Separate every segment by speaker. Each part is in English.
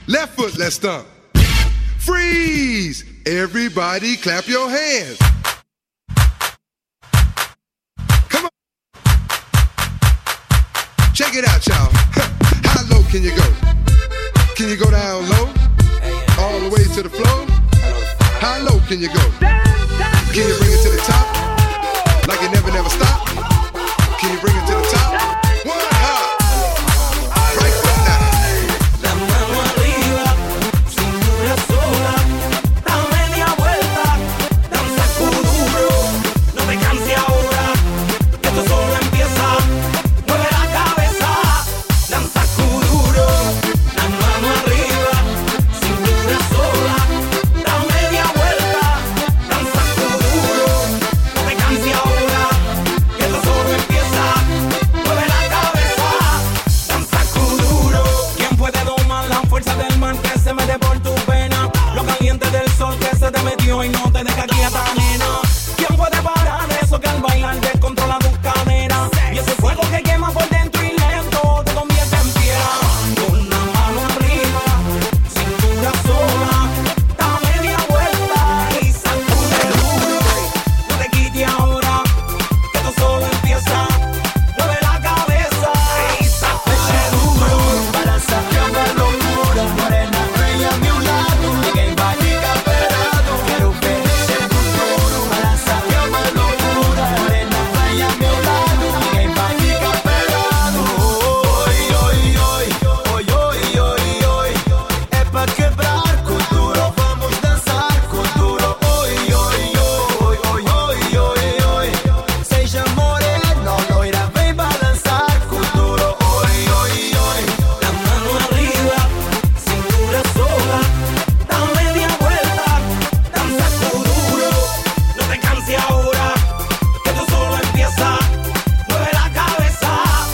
Speaker 1: Left foot, let's stomp. Freeze! Everybody clap your hands. Come on. Check it out, y'all. How low can you go? Can you go down low? All the way to the floor? How low can you go? Can you bring it to the top? Like it never, never stop? Can you bring it to the top? One hop. Right foot now.
Speaker 2: La mano arriba, cintura sola, da media vuelta, danza duro, no te canses ahora, que esto solo empieza, mueve la cabeza, danza duro, la mano arriba, cintura sola, da media vuelta, danza duro, no te canses ahora, que esto solo empieza, mueve la cabeza, danza duro. ¿Quién puede domar la fuerza del mar que se mete por tu pena? Lo caliente del sol que se te metió y no te deja quieta, nena. ¿Quién puede parar eso que al bailar descontrola tus caderas? Y ese fuego que quema por dentro y lento te convierte en piedra. Con la mano arriba, cintura sola, da media vuelta y sacude duro. No te quites ahora, que esto solo empieza. Mueve la cabeza y sacude duro.
Speaker 3: Para sacar la locura, morena, bella a mi lado, ninguém vai ficar parado. Quero ver esse futuro. Para sacar la locura, morena, bella a mi lado, ninguém vai ficar parado. Oi, oi, oi, oi, oi, oi, oi. É pra quebrar com duro, vamos dançar com duro. Oi, oi, oi, oi, oi, oi, oi. Seja morena, loira, vem balançar com duro. Oi, oi, oi.
Speaker 2: La mano arriba, cintura sola, da media vuelta, danza duro, no te canses ahora, que esto solo empieza, mueve la cabeza,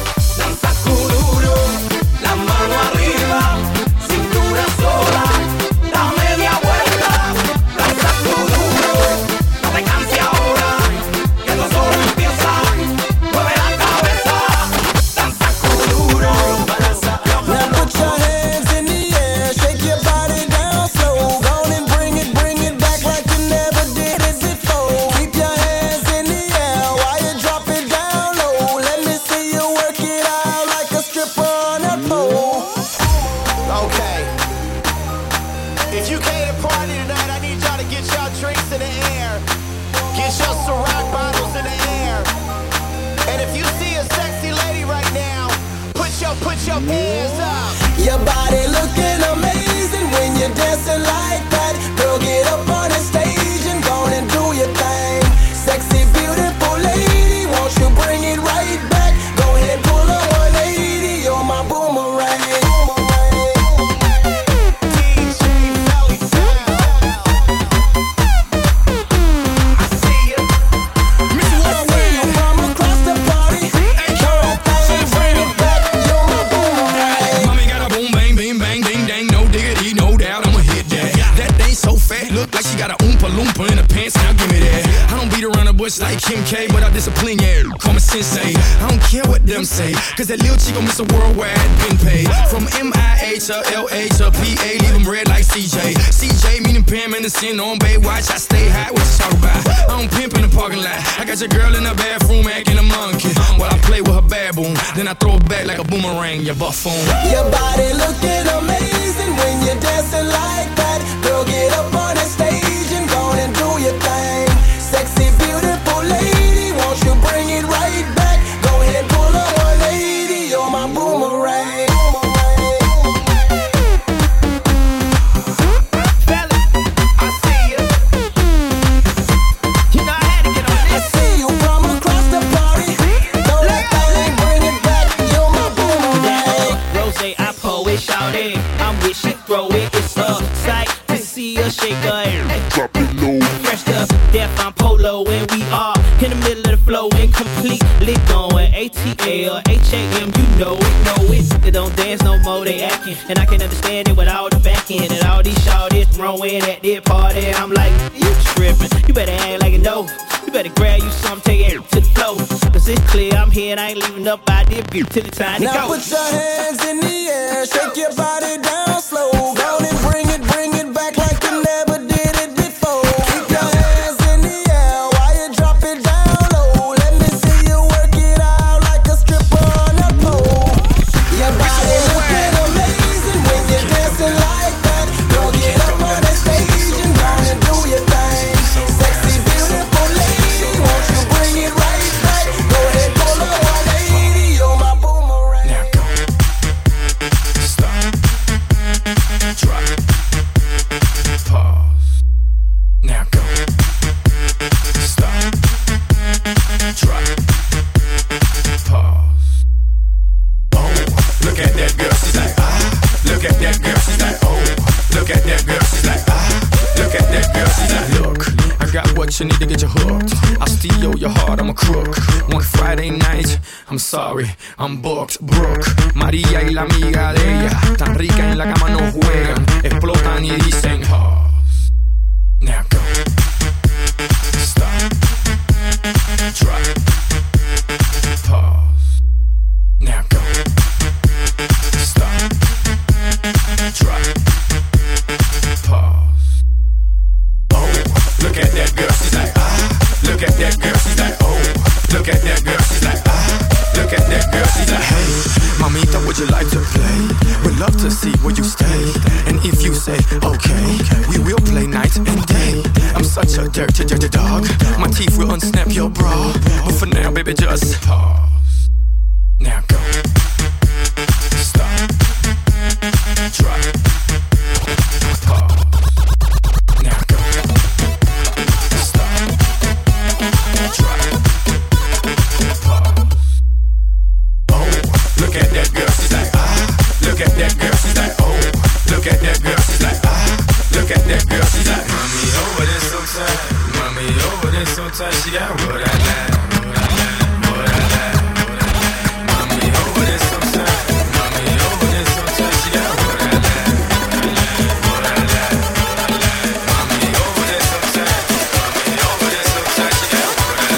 Speaker 2: danza duro, la mano arriba, cintura sola, da media vuelta, danza duro, no te canses ahora, que esto solo empieza, mueve la cabeza, danza duro.
Speaker 3: Now put your hands in the air, shake your body down slow. Go on and bring it back like you never did it before. Keep your hands in the air while you drop it down low. Let me see you work it out like a stripper on a pole. Okay. If you came to party tonight, I need y'all to get y'all drinks in the air. Get your Ciroc bottles in the air. And if you see a sexy lady right now, put your hands up. Your body looking amazing when you're dancing like that. Girl, get up on the stage and go on and do your thing. Sexy, beautiful lady, won't you bring it right back? Go ahead, pull a 180, you're my boomerang. DJ Belly Sound. I see you. I see you from across the party. Girl, bring it back, you're my boomerang.
Speaker 4: Mommy got a boom, bang, bing, bang, ding, dang, no diggity, no doubt, I'ma hit that. That thing so fat, look like she got a oompa loompa in her pants, now give me that. I don't beat around the bush like Kim K, but I discipline, yeah, call me sensei. I don't care what them say, cause that little chick gon' miss a worldwide, been paid. From MIA to LA to PA, leave them red like CJ. CJ meaning Pam and the sin on Baywatch, I stay high, what you talk about? I don't pimp in the parking lot, I got your girl in the bathroom acting a monkey. While I play with her baboon, then I throw it back like a boomerang, you buffoon.
Speaker 3: Your body looking amazing when you're dancing like that. Girl, get up on the stage and go on and do your thing. Sexy, beautiful lady, won't you bring it right back? Go ahead, pull a 180, you're my boomerang. I see you. You know I had to get on this. I see you from across the party. Don't let that thing bring it back, you're my boomerang.
Speaker 5: Rose, I pull it, shout it. I'm with she throw it. It's a sight to see her shake her hair.
Speaker 4: Drop it low.
Speaker 5: Fresh to death, I'm polo, and we are in the middle of the flow, incompletely going ATL, HAM, you know it. They don't dance no more, they acting, and I can understand it with all the back end and all these shawties throwing at their party. I'm like, you tripping? You better act like you know. You better grab you some, take it to the flow. Cause it's clear I'm here and I ain't leaving up out there till the time to
Speaker 3: Now
Speaker 5: go.
Speaker 3: put your hands in the air, shake your body down slow. Go
Speaker 4: Drop. Pause. Now go. Stop. Drop. Pause. Oh, look at that girl, she's like, ah. Look at that girl, she's like, oh. Look at that girl, she's like, ah. Look at that girl, she's like, look, I got what you need to get you hooked. I'll steal your heart, I'm a crook. One Friday night, I'm sorry, I'm booked, Brooke. María y la amiga de ella, tan rica en la cama no juegan. Explotan y dicen, pause. Now go. Stop. Drop. Pause. Now go. Stop. Drop. Pause. Oh, look at that girl, she's like, ah. Look at that girl, she's like, oh. Look at that girl, she's like, ah. Look at that girl, she's like, hey, mamita, would you like to play? We'd love to see where you stay. And if you say, okay, we will play night and day. I'm such a dirty dog. My teeth will unsnap your bra. But for now, baby, just pause. Now go. Stop. Drop. Pause. Now go. Stop. Drop. Pause. Oh, look at that girl, she's like, ah. Look at that girl, she's like, oh. Look at that girl, she's like, ah. Look at that girl, she's like, mommy over there so tight. Mommy over there so tight. She got what I like, what I like, what I like, what I like. Mommy over there so tight. Mommy over there so tight. She got what I like, what I like, what I like. Mommy over there so tight. Mommy over there so tight. She got what I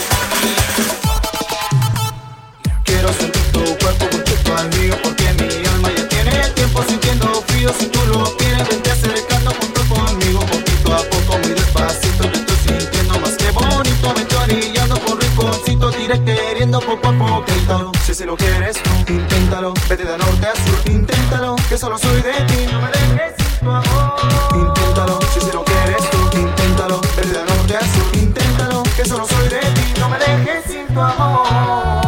Speaker 4: like.
Speaker 6: Quiero sentir tu cuerpo junto al mío, porque mi alma ya tiene tiempo sintiendo frío. Si tú lo quieres, vente acercando junto conmigo, poquito a poco, muy despacito. Yo estoy sintiendo más que bonito, me estoy orillando por rinconcitos, diré queriendo poco a poco. Inténtalo, si lo quieres, inténtalo. Vete de norte a sur, inténtalo, que solo soy de ti. No me dejes sin tu amor. Inténtalo, si lo quieres, inténtalo. Vete de norte a sur, inténtalo, que solo soy de ti. No me dejes sin tu amor.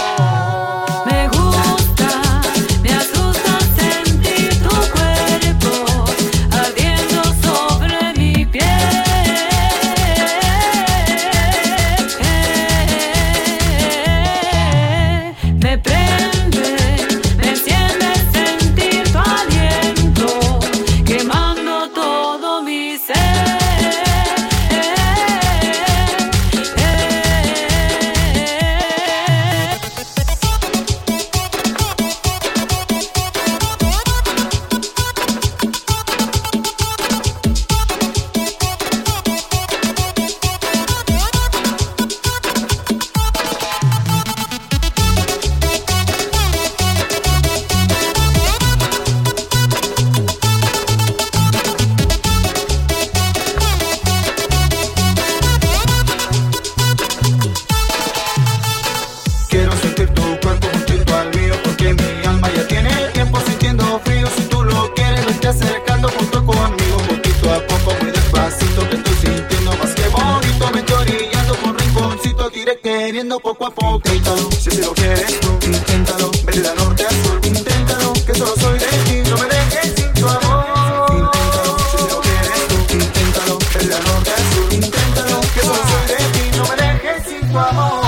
Speaker 6: Queriendo poco a poco, inténtalo, si lo quieres, inténtalo, vete de norte a sur, inténtalo, que solo soy de ti, no me dejes sin tu amor. Inténtalo, si lo quieres, inténtalo, vete de norte a sur, inténtalo, que solo soy de ti, no me dejes sin tu amor.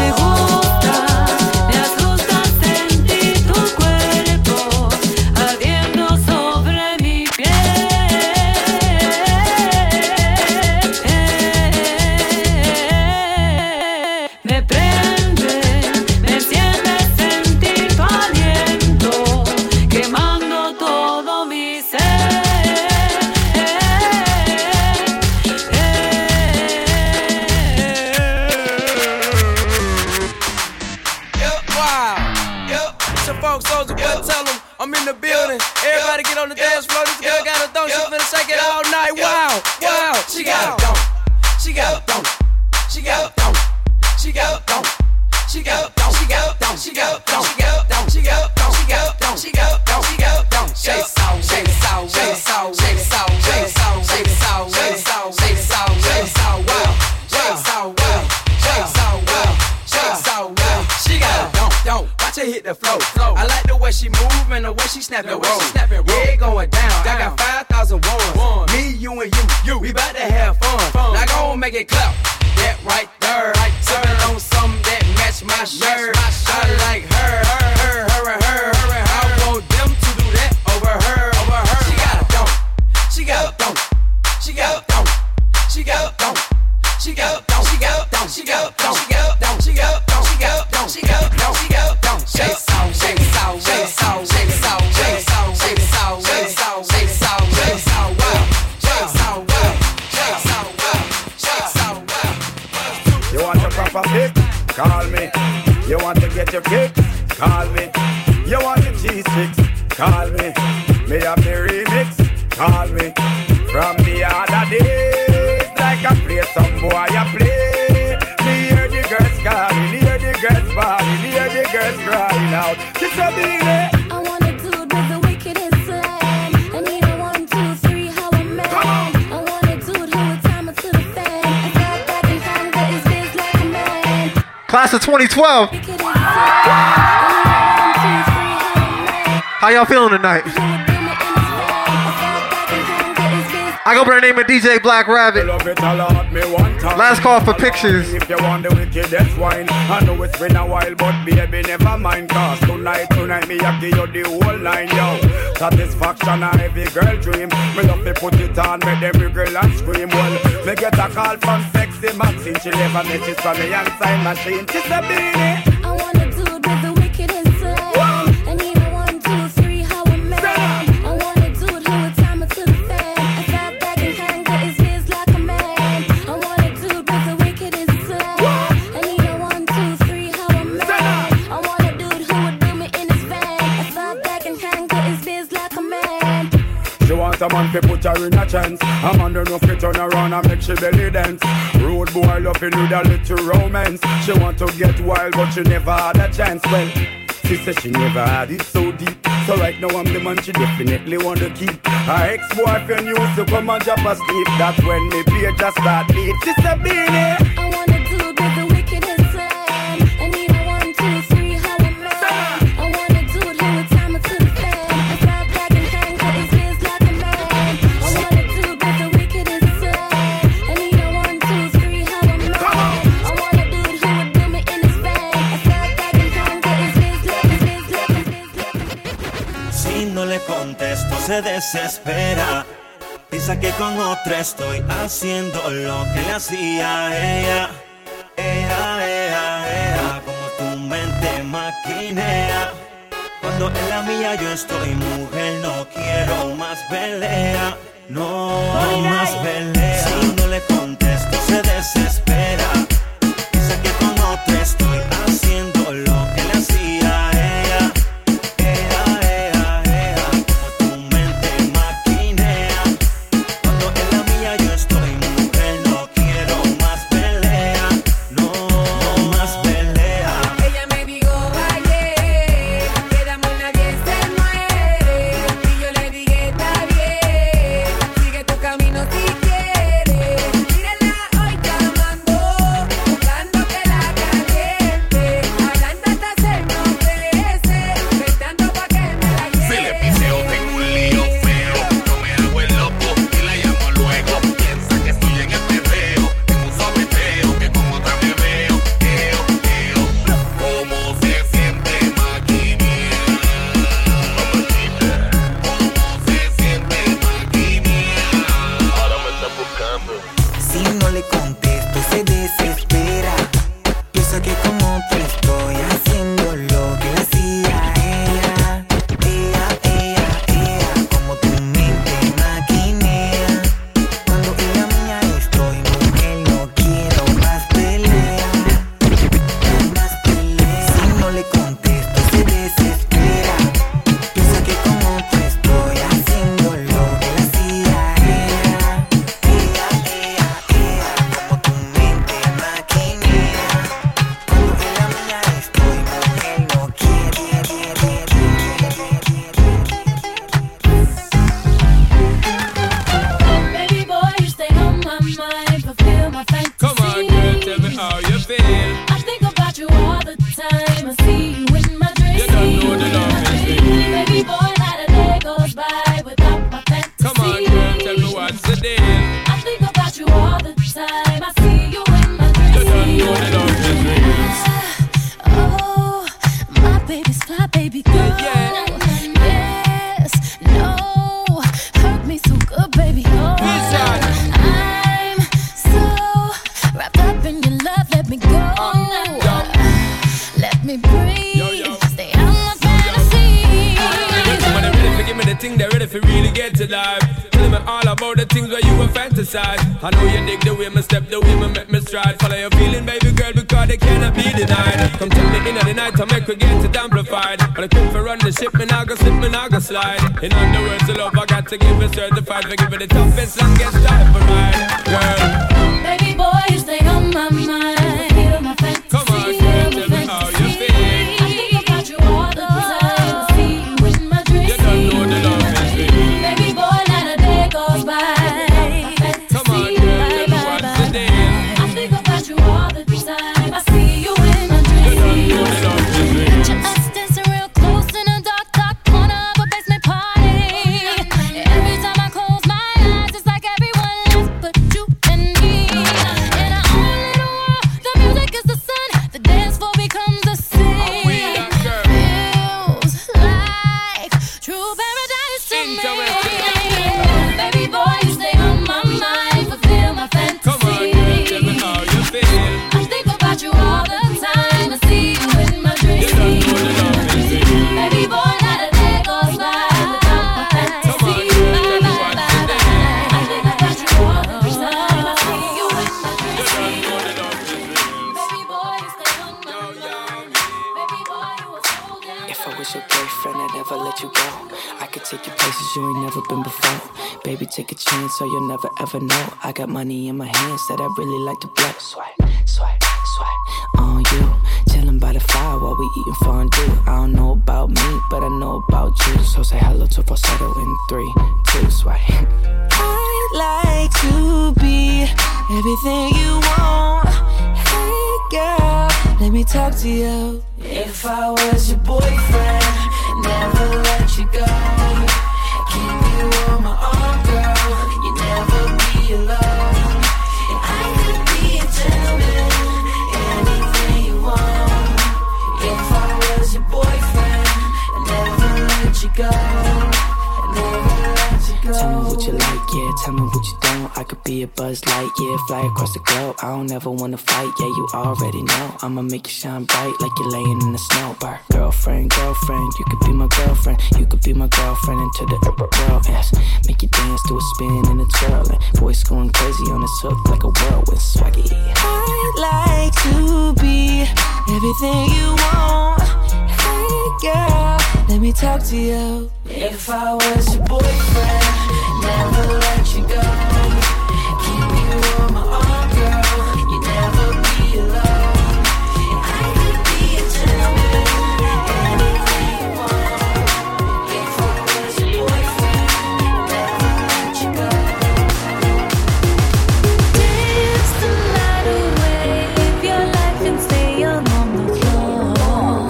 Speaker 7: I'm in the building. Everybody get on the dance floor. This girl got a thong. She finna shake it all night. Wow, wow. She got a thong. She got a thong. She got a thong. She got a thong. She got a thong. She got a thong. She got a thong. She got a thong. She got a thong. She got a thong. She got a thong. She got a thong. Shake it out. Shake it out. Shake it out. Shake it out. Shake it out. Shake it out. Shake it out. Shake it out. Shake it out. Wow. Shake it out. Wow. Shake it out. Wow. Shake it out. Wow. She got a thong. Watch her hit the flow. I like the way she move and the way she snap and roll. Yeah, it going down. I We bout to have fun. Now go on, make it clap. That right there. Sippin' on something that match my shirt. I like her. I want them to do that over her. She got a don't. She got a don't. She got a don't. She got a don't. She got a don't. She got a don't. She got a don't. She got a don't. She got a don't. She got a don't. She got a don't. She got a don't. Shake it out. Shake it out. Shake it out. Shake it out. Shake it out. Shake it out. Shake it out. Shake it out. Shake it out.
Speaker 8: You want a proper pick? Call me. You want to get your kick? Call me. You want the cheese sticks? Call me. Me have the remix? Call me. From the other days, like I play some boy I play. Me hear the girls calling, hear the girls bawling, hear the girls crying out. It's a beat.
Speaker 9: I want a dude with the wickedest slang. I need a 1, 2, 3, how a man. I want a dude who would time it to the fan. I got back in time, but his biz like a man.
Speaker 10: Class of 2012. How y'all feeling tonight? I go by the name of DJ Black Rabbit. Last call for pictures.
Speaker 8: If you want the wickedest wine, I know it's been a while, but baby, never mind. Cause tonight, me, I give you the whole line, yo. Satisfaction, a every girl dream. Me love to put it on, make them girl and scream. Well, me get a call from Sexy Maxine. She never messages from me and sign machine. She's a beanie.
Speaker 9: I want a dude with the wickedest slang. I need a 1, 2, 3, how a man. I want a dude who would time it to the fan.
Speaker 8: A man fi put her in a chance. A man don't know fi turn around and make she belly dance. Rude boy loving with a little romance. She want to get wild but she never had a chance. Well, she said she never had it so deep. So right now I'm the man she definitely want to keep. Her ex-boyfriend used to come and drop asleep. That's when me play just start beat. She said beanie.
Speaker 9: I want a dude with the wickedest slang. I need a 1, 2, 3, how a man. I want a dude who would time it to the fan. I start back and hang with his biz like a man. I want a dude with the wickedest slang. I need a 1, 2, 3, how a man. I want a dude who would do me in his van. I start back and hang with his biz like his biz like his biz like his biz.
Speaker 11: Si no le contesto se desespera. Piensa que con otra estoy haciendo lo que le hacía a ella. Como tu mente maquinea. Cuando en la mía yo estoy, mujer, no quiero más pelea. No más pelea. Si no le contesto se desespera. Piensa que con otra estoy haciendo lo que le hacía a ella. Como tu mente maquinea. Cuando en la mía yo estoy, mujer, no quiero más pelea. No más pelea.
Speaker 12: Ella me dijo ayer que de amor nadie se muere. Y yo le dije está bien, sigue tu camino si quieres. Mírala hoy llamando, buscando que la caliente. Hablando hasta hacernos veces, gritando pa' que me la lleve.
Speaker 4: Si le piseo tengo un lío feo, no me hago el loco y la llamo luego. Piensa que estoy en el perreo, en un sobeteo, que con otra me veo. ¿Cómo se siente maquinea? ¿Cómo se siente maquinea? Ahora me está buscando.
Speaker 3: Si no le contesto se desespera. Piensa que con otro estoy haciendo lo que le hacía a ella. Como tu mente maquinea. Cuando en la mía estoy, mujer, no quiero más pelea. Más pelea. Si no le contesto se desespera. Piensa que con otro estoy haciendo lo que le hacía a ella. Como tu mente maquinea. Cuando en la mía estoy, mujer, no quiero.
Speaker 9: Baby boy, you stay on my mind, fulfill my fantasy.
Speaker 7: Come on, girl, tell me how you feel.
Speaker 9: I think about you all the time. I see you in my dreams.
Speaker 7: You don't know the love is real.
Speaker 9: Baby boy, not a day goes by without my fantasy.
Speaker 7: Come on, girl, tell me what's the deal.
Speaker 9: I think
Speaker 13: life. Tell me all about the things where you were fantasize. I know you dig the way me step, the way me make me stride. Follow your feeling, baby girl, because they cannot be denied. Come tell me in the night to make we get it amplified. But I quit for run the ship, me now go slip, me now go slide. In other words, the love I got to give it certified. For giving the toughest, longest time for mine, girl.
Speaker 9: Baby boy, you stay on my mind. Feel my fantasy.
Speaker 13: Come on, girl, tell me how you feel.
Speaker 9: I think about you all the time. See you in my dreams.
Speaker 13: You don't know the love is real.
Speaker 9: Baby boy, not a day goes by.
Speaker 13: Come on, girl, tell me what's the deal.
Speaker 9: I think about you all the time. I see you in my dreams.
Speaker 13: You don't know the love is real.
Speaker 9: Picture us dancing real close in a dark, dark corner of a basement party. Every time I close my eyes, it's like everyone else but you and me. In our own little world, the music is the sun. The dance floor becomes the sea. Feels like true paradise to me. Baby boy, you stay on my mind, fulfill my fantasy.
Speaker 13: Come on, girl, tell me how you feel.
Speaker 9: I think about you all the time. I see you in my dreams.
Speaker 13: You don't know the love is real.
Speaker 9: Baby boy, not a day goes by without my fantasy.
Speaker 13: Come on, girl, tell me what's the deal.
Speaker 9: I think about you all the time. I see you in my
Speaker 13: You
Speaker 9: dreams.
Speaker 13: don't know the love is real.
Speaker 9: Baby boy, you stay on my mind. Baby boy, you a soul down.
Speaker 14: If I was your boyfriend, I'd never let you go. I could take you places you ain't never been before. Baby, take a chance so you'll never ever know. I got money in my hands that I really like to blow. Swipe, swipe, swipe on you. Chillin' by the fire while we eating fondue. I don't know about me, but I know about you. So say hello to falsetto in 3, 2, swipe. I'd like to be everything you want. Hey girl, let me talk to you. If I was your boyfriend, never let you go. Keep you on my arm, girl. You never be alone. And I could be a gentleman, anything you want. If I was your boyfriend, I never let you go. I never let you go. Tell me what you like, yeah. Tell me what you don't. I could be a Buzz Light, yeah. Fly across the globe. I don't ever wanna fight, yeah. You already know. I'ma make you shine bright like you're laying in the snow. Bar. Girlfriend, girlfriend, you could be my girlfriend. You could be my girlfriend into the upper world. Yes. Make you dance to a spin and a twirl. And voice going crazy on this hook like a whirlwind swaggy. I'd like to be everything you want. Hey girl, let me talk to you. If I was your boyfriend, never let you go. Keep you on my arm, girl. You never be alone. And I could be a gentleman, anything you want. If I was your boyfriend, never let you go.
Speaker 9: Dance the night away, live your life and stay young on the floor.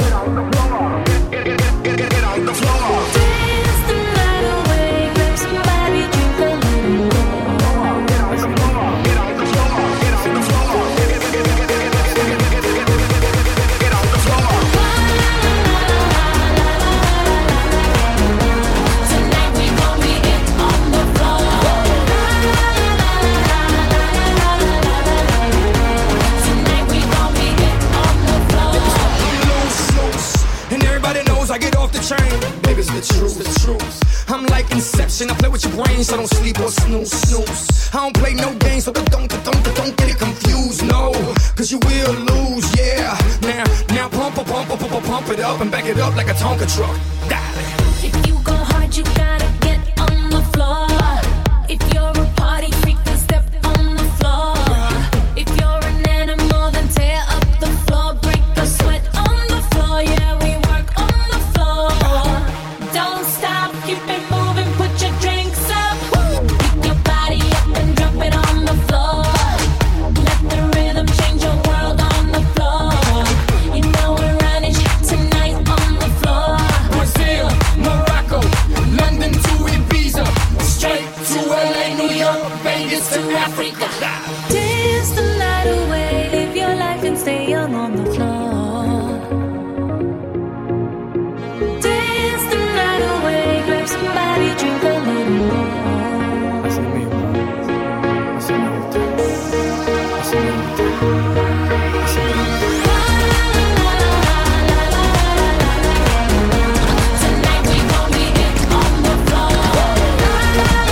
Speaker 8: Get on the floor.
Speaker 9: Dance the night away, grab somebody, drink a little more.
Speaker 8: Get on the floor. Get on the floor. Get on the floor. Get on the floor.
Speaker 9: Tonight we gon' be it on the floor. Tonight we gon' be it on the floor.
Speaker 4: Loose. And everybody knows I get off the train. Baby's the truth, the truth. I'm like Inception. I play with your brain, so don't sleep or snooze. I don't play no games, so don't get it confused, no. Cause you will lose, yeah. Now pump it up and back it up like a Tonka truck. Darling.
Speaker 9: If you go hard, you gotta get on the floor. If you're a party freak, then step on the floor. If you're an animal, then tear up the floor. Break the sweat on the floor, yeah, we work on the floor. Don't stop, keep it moving, put your drinks up. Pick your body up and drop it on the floor. Let the rhythm change your world on the floor. You know we're running tonight on the floor.
Speaker 4: Brazil, Morocco, London to Ibiza, straight to LA, New York, Vegas to Africa.
Speaker 9: Dance the night away, live your life and stay young on the floor. Dance the night away, grab somebody, drink a little more. Tonight we gon' be it on the floor.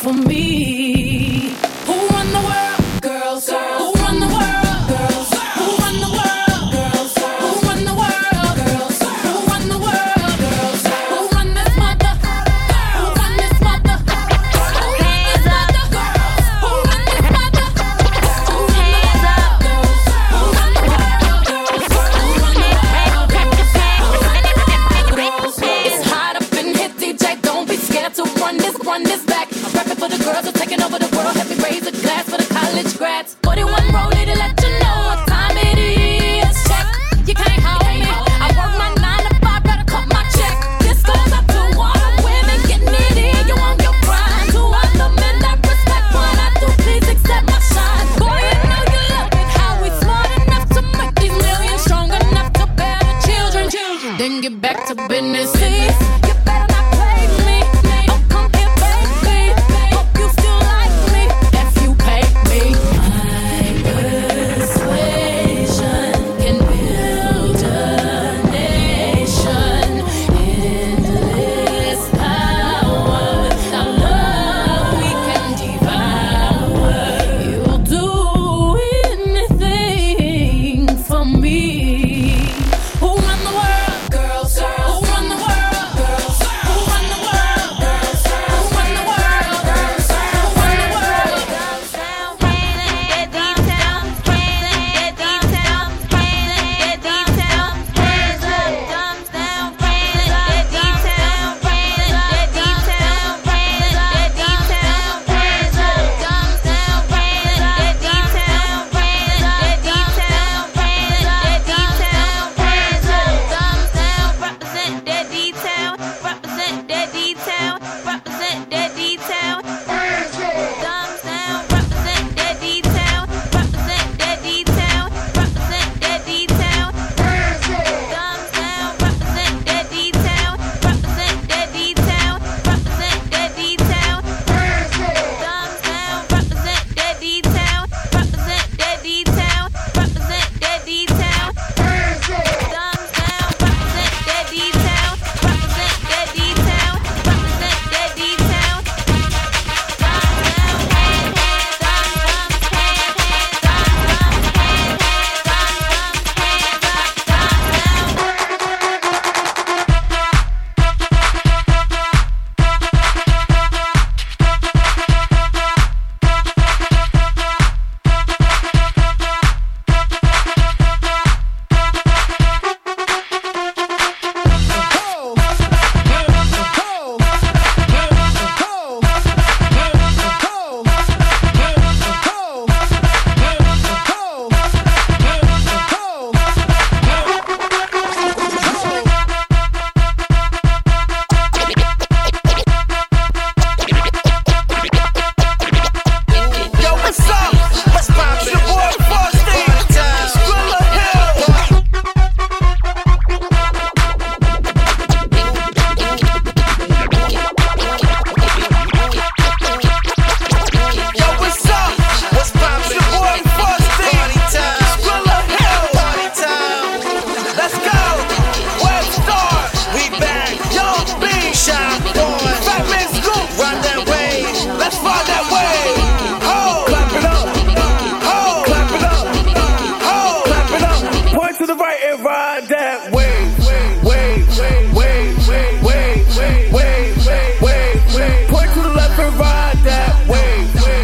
Speaker 15: for me. Who run the world? Girls. Who run the world? Girls. Who run the world? Girls. Who run the world? Girls. Who run the world? Girls. Who run this mother? Who run this mother? Who run this mother? Who run this mother? Who run the world? Girls. Who run the world? Girls. Who run the world? It's hot up in here, DJ. Don't be scared to run this back. I'm rapping for the girls who are taking over the world. Help me raise a glass for the college grads. 41 rolling to let you know what time it is. Check, you can't hold me. I work my 9 to 5, better cut my check. This goes up to all the women getting it in. You want your grind. To all the men that respect what I do, please accept my shine. Boy, you know you love it. How we smart enough to make these millions, strong enough to bear the children. Then get back to business. See, you better not play me. Oh, come here, baby. Hope you still like me if you pay me. My persuasion can build a nation. Endless power. Without love, we can devour. You'll do anything for me. Who run the world? Girls. Who run the world? Girls. Who run the world? Girls. Who run the world? Girls. Who run the world? Yo, what's up? What's poppin'? Your boy Frosty. Skrilla Hill. Yo, what's up? What's poppin'? Your boy Frosty. Skrilla Hill. Let's go. West Star. We back. Young B. Shot Boy. Fat Man Scoop. Run that way. Let's find that way. Ho. Clap it up. Ho. Clap it up. Ho. Clap it up. Point to the right and ride that way. Point to the left and ride that way.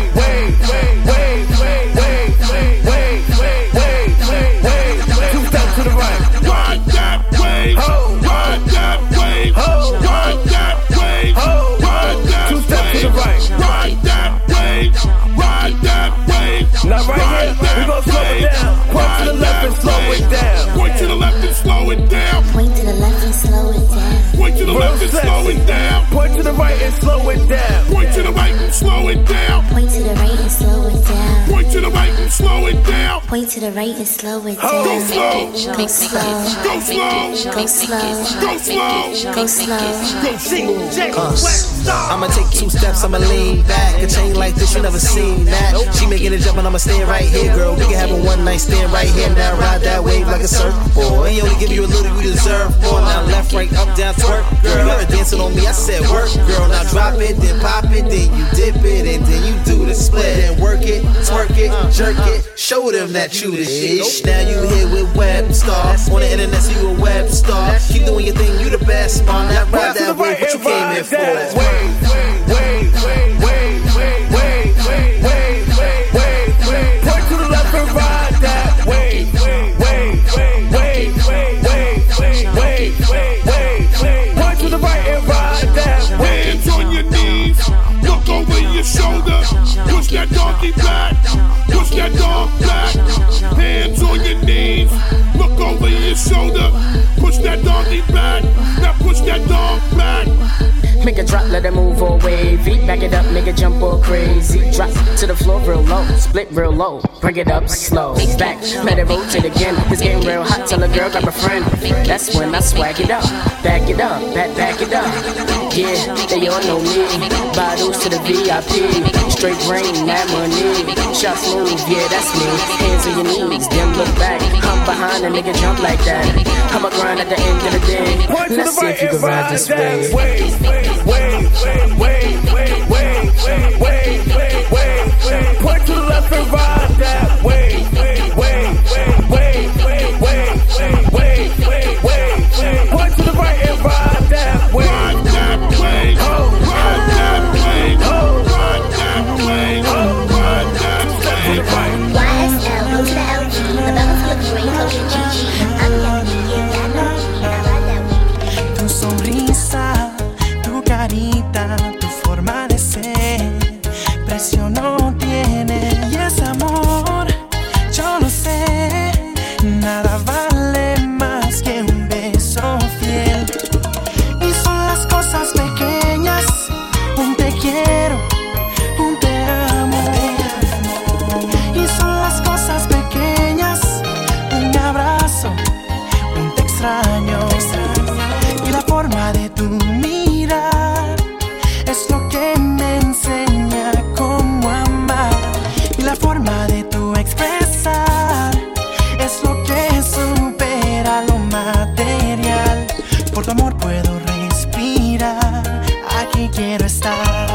Speaker 15: Two steps to the right. Ride that way. Ho. Ride that way. Ho. Ride that way. Ho. Ride that way. Two steps to the right. Ride that way. Ride that way. Now right here, we gon' slow it down. Point to the left and slow it down. Point to the left and slow it down.
Speaker 16: Point to the left and slow it down.
Speaker 15: Point to the left and slow it down. Point to the right and slow it down. Point to the right and slow it down.
Speaker 16: Point to the right and slow it down.
Speaker 15: Point to the right and slow it down.
Speaker 16: Point Point to the right and slow it
Speaker 2: Go
Speaker 16: down.
Speaker 2: slow.
Speaker 16: Go slow.
Speaker 2: Go slow.
Speaker 16: Go slow.
Speaker 2: Go slow.
Speaker 16: Go slow.
Speaker 17: I'ma take 2 steps, I'ma lean back. A chain like this, you never seen that. She making it jump and I'ma stay right here, girl. We can have a one night stand right here. Now ride that wave like a surfboard. Ain't only give you a little, you deserve more. Now left, right, up, down, twerk, girl. You're dancing on me, I said work, girl. Now drop it, then pop it, then you dip it, and then you do the split. And work it, twerk it, jerk it. Show them that you the shit. Now you here with Webstar. On the internet, so you a web star. Keep doing your thing, you the best. On that ride that wave, what you came here for?
Speaker 2: Point to the left and ride that way. Point to the right and ride that way. Hands on your knees, look over your shoulder. Push that donkey back, push that dog back. Hands on your knees, look over your shoulder. Push that donkey back, now push that dog back.
Speaker 18: Make a drop, let it move or wavy. Back it up, make it jump or crazy. Drop to the floor real low, split real low. Bring it up slow. Back, let it rotate again. It's getting real hot, tell a girl grab a friend. That's when I swag it up. Back it up, back it up. Yeah, they all know me. Bottles to the VIP. Straight rain, that money. Shots move, yeah, that's me. Hands on your knees, then look back. Come behind a nigga jump like that. I'ma grind at the end of the day. Let's see if you can ride this wave.
Speaker 2: Point to the left and ride that way. Point to the right and ride that way. Ride that way. Ride that way. Ride that way. Ride that way.
Speaker 16: YSL, go to the LG. The bells look great, go to GG. I'm lucky, yeah, I know. And I ride that way.
Speaker 19: Tu sonrisa, tu carita, tu forma de ser, precio no tiene. Y es amor, yo lo sé, nada vale más que un beso fiel. Y son las cosas pequeñas, un te quiero, un te amo. Y son las cosas pequeñas, un abrazo, un te extraño. Y la forma de tu mirar es lo que me enseña cómo amar. Y la forma de tu expresar es lo que supera lo material. Por tu amor puedo respirar, aquí quiero estar.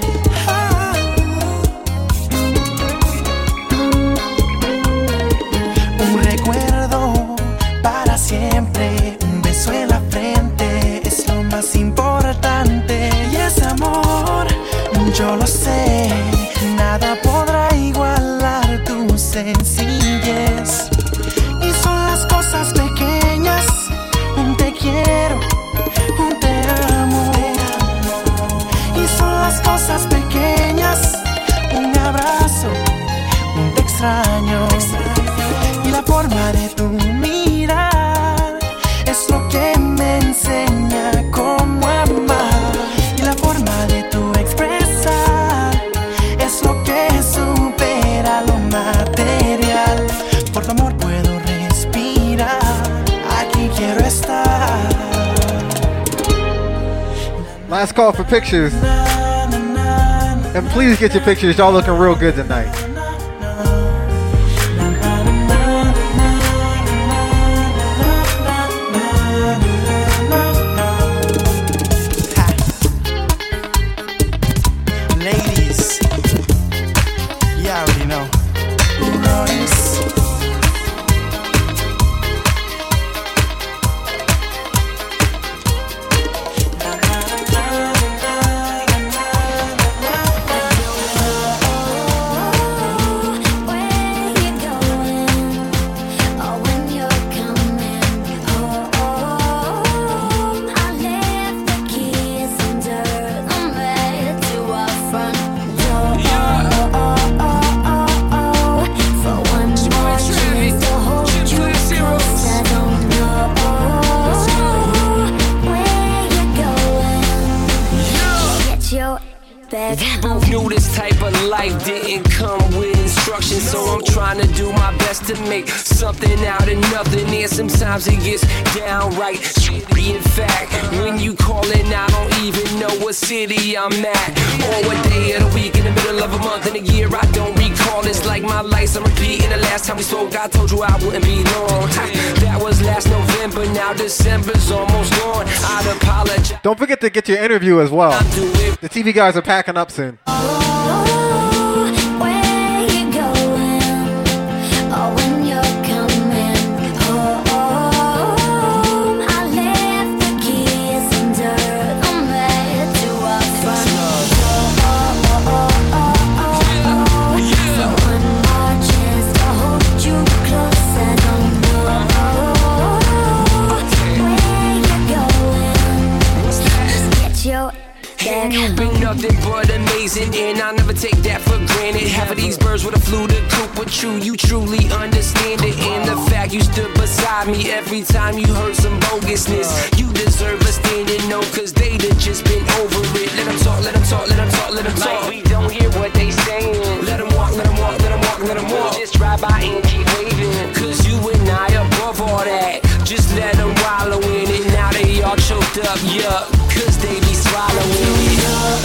Speaker 19: Un recuerdo para siempre, un beso en la frente es lo más importante. Y ese amor, yo lo sé, nada podrá igualar tu sencillez. Y son las cosas pequeñas, un te quiero, un te amo. Y son las cosas pequeñas, un abrazo, un te extraño. Y la forma de tu mirar es lo que me enseña cómo amar. Y la forma de tu expresar es lo que supera lo material. Por tu amor puedo respirar, aquí quiero estar.
Speaker 10: Last call for pictures. And please get your pictures. Y'all looking real good tonight.
Speaker 19: Ladies, you already know. Royce.
Speaker 20: We both knew this type of life didn't come with instructions, so I'm trying
Speaker 7: trying to do my best to make something out of nothing. And sometimes it gets downright shitty. In fact, when you callin', I don't even know what city I'm at or what day of the week, in the middle of a month, in a year I don't recall. It's like my life's on repeat. And the last time we spoke, I told you I wouldn't be long. That was last November, now December's almost gone. I'd apologize.
Speaker 10: Don't forget to get your interview as well. The TV guys are packing up soon.
Speaker 7: You've been nothing but amazing, and I'll never take that for granted. Half of these birds would have flew to coop with you truly understand it. And the fact you stood beside me every time you heard some bogusness, you deserve a standing no, cause they'd have just been over it. Let them talk, let them talk, let them talk, let them talk. Like we don't hear what they saying. Let them walk, let them walk, let them walk, let them walk. Just drive by and keep waving, cause you and I above all that. Just let them wallow in it, now they all choked up, yup, cause they be swallowing it.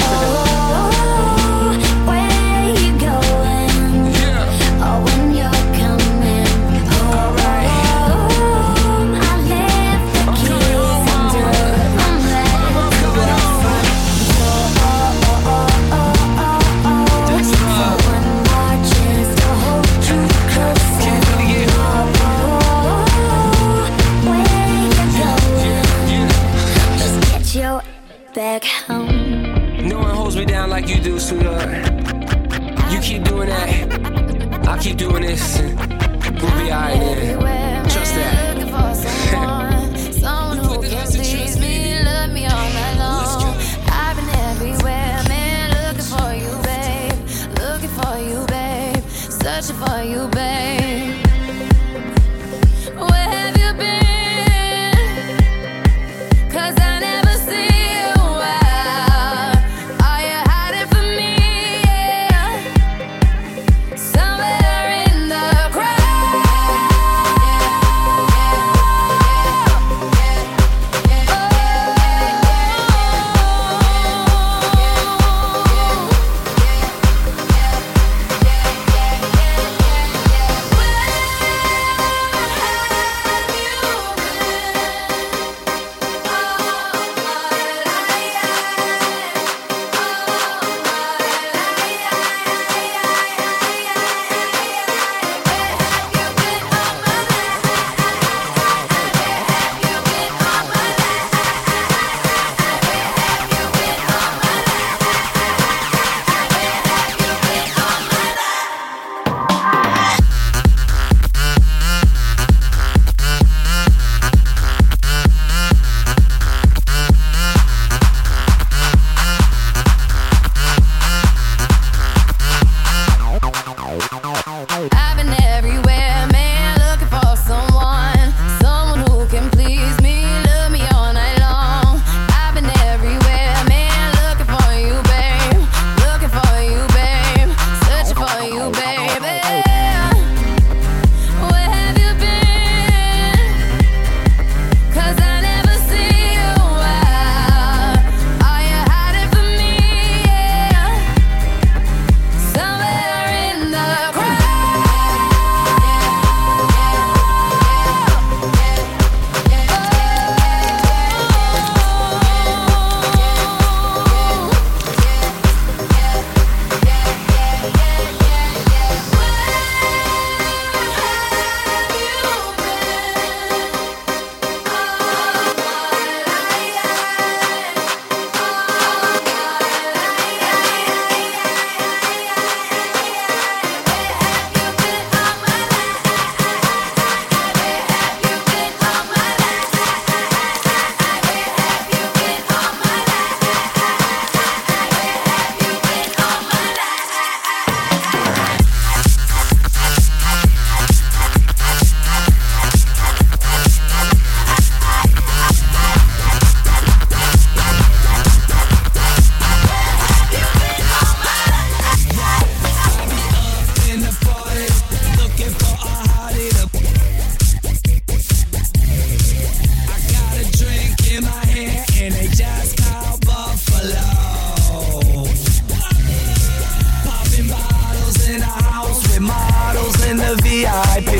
Speaker 9: Back home.
Speaker 7: No one holds me down like you do, sweetheart. You keep doing that, I'll keep doing this. We'll be alright then. Trust that.
Speaker 9: Someone who can please me, love me all night long. I've been everywhere, man, looking for you, babe. Looking for you, babe. Searching for you, babe. Where have you been? Cause I never see you. Are you hiding from me? Yeah. Somewhere in the crowd.
Speaker 2: the VIP.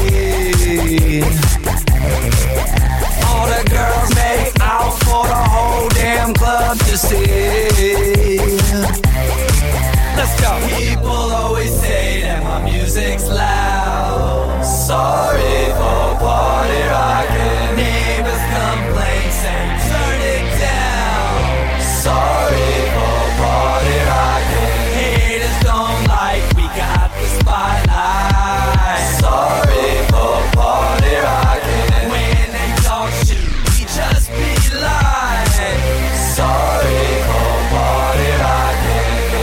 Speaker 2: All the girls make out for the whole damn club to see. Let's go. People always say that my music's loud. Sorry for party rocking. Neighbors complain, say turn it down. Sorry for party rocking. Haters don't like we got the spotlight. Sorry for party rocking. When they talk shit, we just be lying. Sorry for party rocking.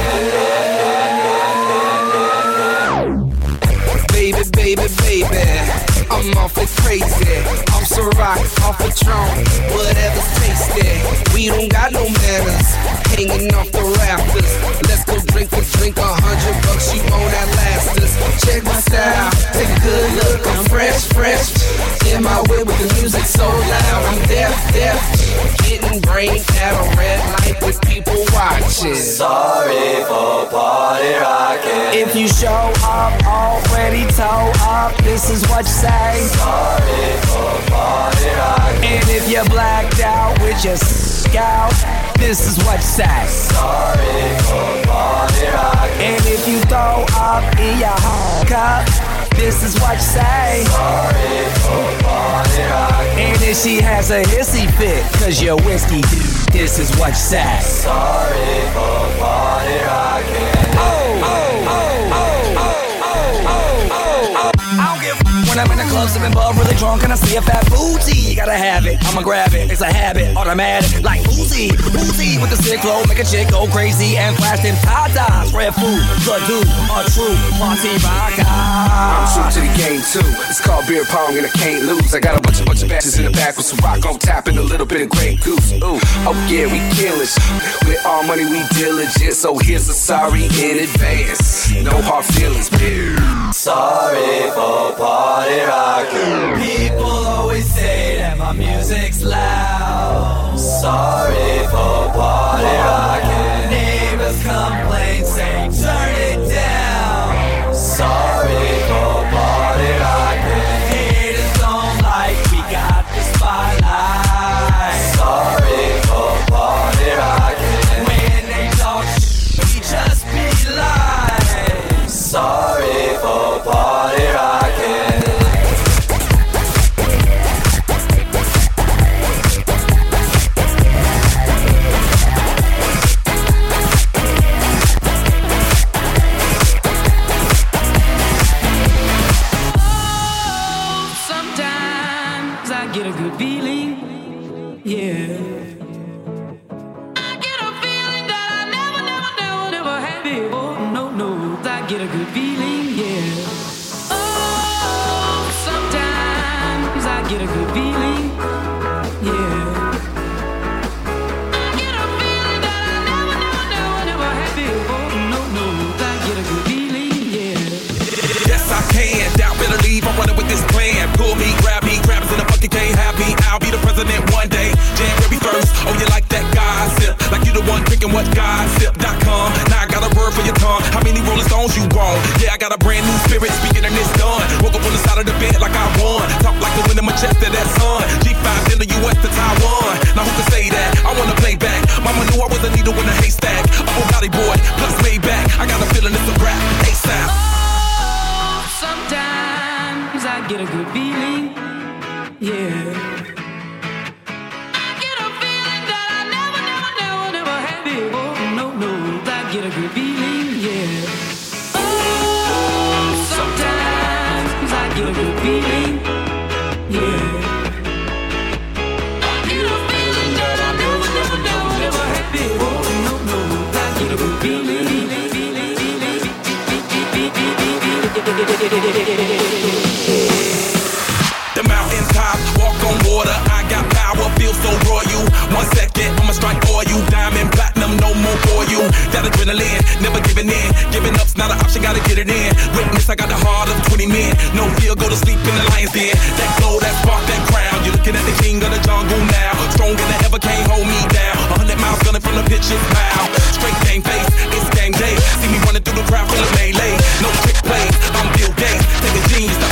Speaker 2: Baby, I'm awfully crazy. I'm Ciroc, off Patron, whatever's tasty. We don't got no manners, hanging off the rafters. Let's go drink a drink, $100, you won't outlast us. Check my style, take a good look, I'm fresh. In my way with the music so loud, I'm deaf. Getting brain at a red light with people watching. Sorry for party rocking. If you show up already toe up, this is what you say. Sorry for party rocking. And if you're blacked out with your scout, this is what you say. Sorry for party rocking. And if you throw up in your home cup, this is what you say. Sorry for party rocking. And if she has a hissy fit, cause you're whiskey, this is what you say. Sorry for party rocking. I don't give when I'm in the club sipping bub, really drunk, and I see a fat booty. You gotta have it, I'ma grab it. It's a habit, automatic, like Uzi with the sick flow, make a chick go crazy and flash them tatas. Red food, blood dude, a true party rocker.
Speaker 20: I'm true to the game too. It's called beer pong and I can't lose. I got a bunch of batches in the back with some rock on tap and a little bit of Grey Goose. Ooh, oh yeah, we killing shit. With all money we diligent, so here's a sorry in advance. No hard feelings, beer.
Speaker 2: Sorry for party rocking. People always say that my music's loud. Sorry for party rocking. Neighbors complain, say turn it down. Sorry for party rocking. Haters don't like we got the spotlight. Sorry for party rocking. When they talk we just be lying. Sorry for party rocking. Sometimes I get a good feeling, yeah. I get a feeling that I never had before. No, I get a good feeling, yeah. Oh, sometimes I get a good feeling, yeah. I get a feeling that I never had before. No, I get a good feeling, yeah.
Speaker 4: Yes, I can. Doubt, better leave. I'm running with this plan. Pull me, grab us in the bucket, can't have me. I'll be the president one day. January 1st. Oh, you like that gossip? Like you the one drinking what gossip.com. Now I got a word for your tongue. How many Rolling Stones you want? Yeah, I got a brand new spirit speaking and it's done. Woke up on the side of the bed like I won. Talk like the wind in my chest to that sun. G5 in the US to Taiwan. Now who can say that? I wanna play back. Mama knew I was a needle in a haystack. A Bugatti boy, plus Maybach. I got a feeling it's a rap. ASAP.
Speaker 2: Sometimes I get a good feeling, yeah. I get a feeling that I never had before. No, I get a good feeling, yeah. Oh, sometimes I get a good feeling, yeah. I get a feeling that I never had before. No, I get a good feeling.
Speaker 4: The mountain top, walk on water. I got power, feel so royal. 1 second, I'ma strike for you. Diamond, platinum, no more for you. That adrenaline, never giving in. Giving up's not an option, gotta get it in. Witness, I got the heart of 20 men. No fear, go to sleep in the lion's den. That glow, that spark, that crown. You're looking at the king of the jungle now. Stronger than ever, can't hold me down. 100 miles gunning from the pitcher's mound. Straight game face, it's game day. See me running through the crowd full of melee. No trick plays, I'm Bill Gates. Take a genius.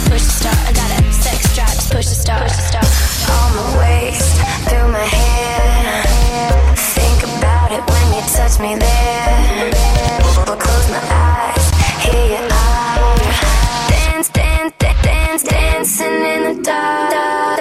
Speaker 9: push the start. I got a sex drive, just push the start. On my waist, through my hair. Think about it when you touch me there. Close my eyes, here you are. Dance, dance, dance, dance, dancing in the dark.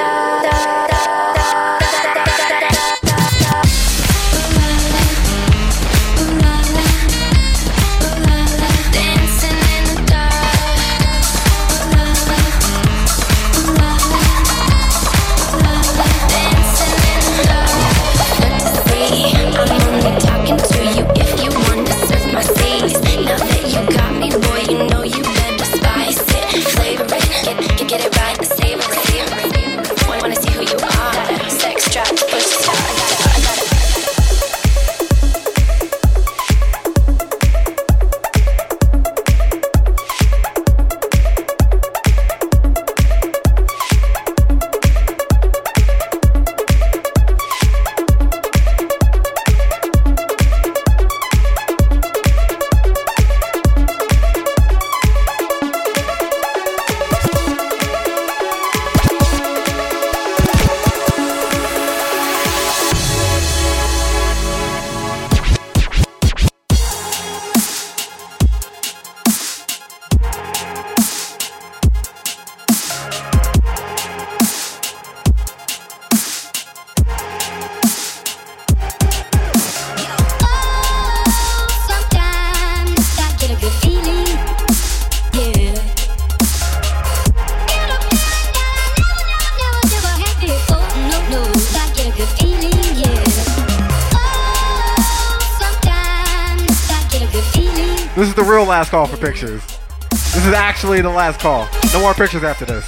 Speaker 10: This is the real last call for pictures. This is actually the last call. No more pictures after this.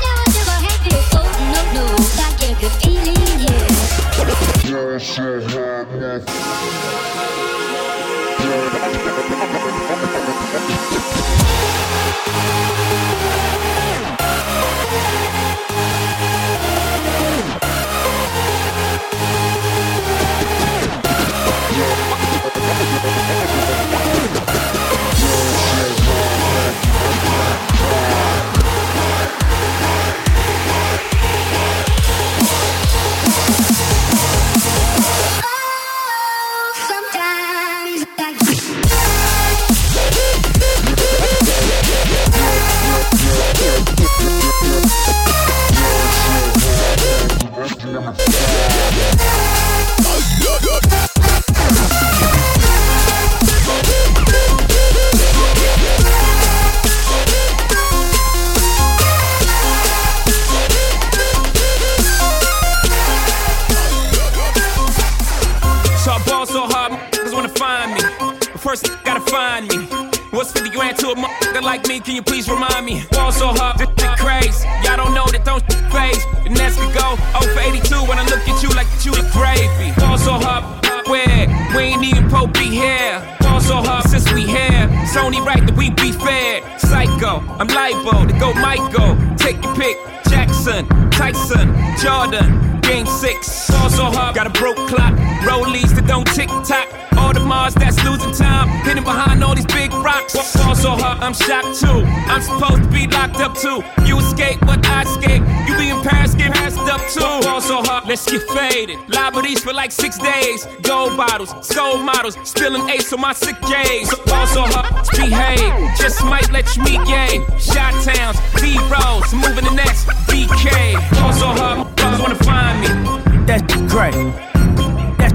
Speaker 13: First, gotta find me. What's 50 grand to a motherfucker like me? Can you please remind me? Ball so hard, this shit crazy. Y'all don't know that don't phase. The next could go 0 for 82 when I look at you like you the gravy. Ball so hard, where we ain't even Pope be here. Ball so hard since we here. It's only right that we be fair. Psycho, I'm libo to go Michael. Take your pick. Jackson, Tyson, Jordan. Game 6, ball so hard, got a broke clock. Rollies that don't tick-tock. All the Mars that's losing time, hidden behind all these big rocks. Ball so hard, I'm shocked too. I'm supposed to be locked up too. You escape, but I escape. You be in Paris, get passed up too. Ball so hard, let's get faded. Liberties for like 6 days. Gold bottles, soul models, spilling ace on my sick days. Ball so hard, behave. Just might let you meet game. Shot towns, D-Rose, moving the next BK. Ball so hard, brothers wanna find me. That's great. That's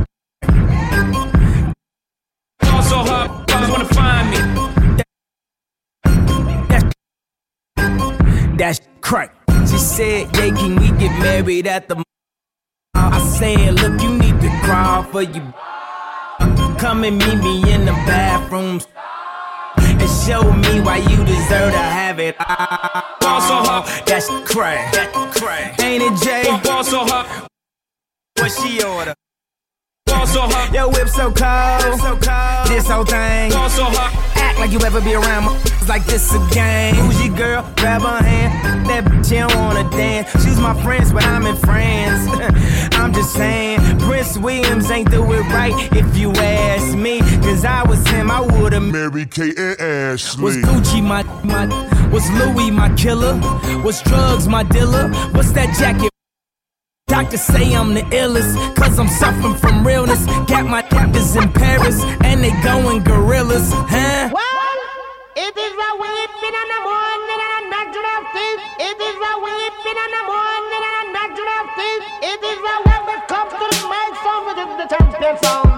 Speaker 13: so hard, brothers wanna find me. That's crack. She said, yeah, can we get married at the I said, look, you need to crawl for you. Come and meet me in the bathrooms and show me why you deserve to have it. Also hard, that's crack. That's crack. Ain't it, Jay? Also hard. What she order? Also hot. Yo, whip so cold, so cold. This whole thing. Also hot. Act like you ever be around like this again. Who's your girl? Grab her hand. That bitch, she don't wanna dance. She's my friends, but I'm in France. I'm just saying, Prince Williams ain't do it right if you ask me. Cause I was him, I would've
Speaker 21: Mary Kate and Ashley.
Speaker 13: Was Gucci my
Speaker 5: Was Louis my killer? Was drugs my dealer? What's that jacket? Doctors say I'm the illest, cause I'm suffering from realness. Got my captors in Paris, and they going gorillas, huh?
Speaker 21: It is a weeping in the morning and a natural thing. It is a weeping in the morning and a natural thing. It is a when we come to the mic song with the champion song.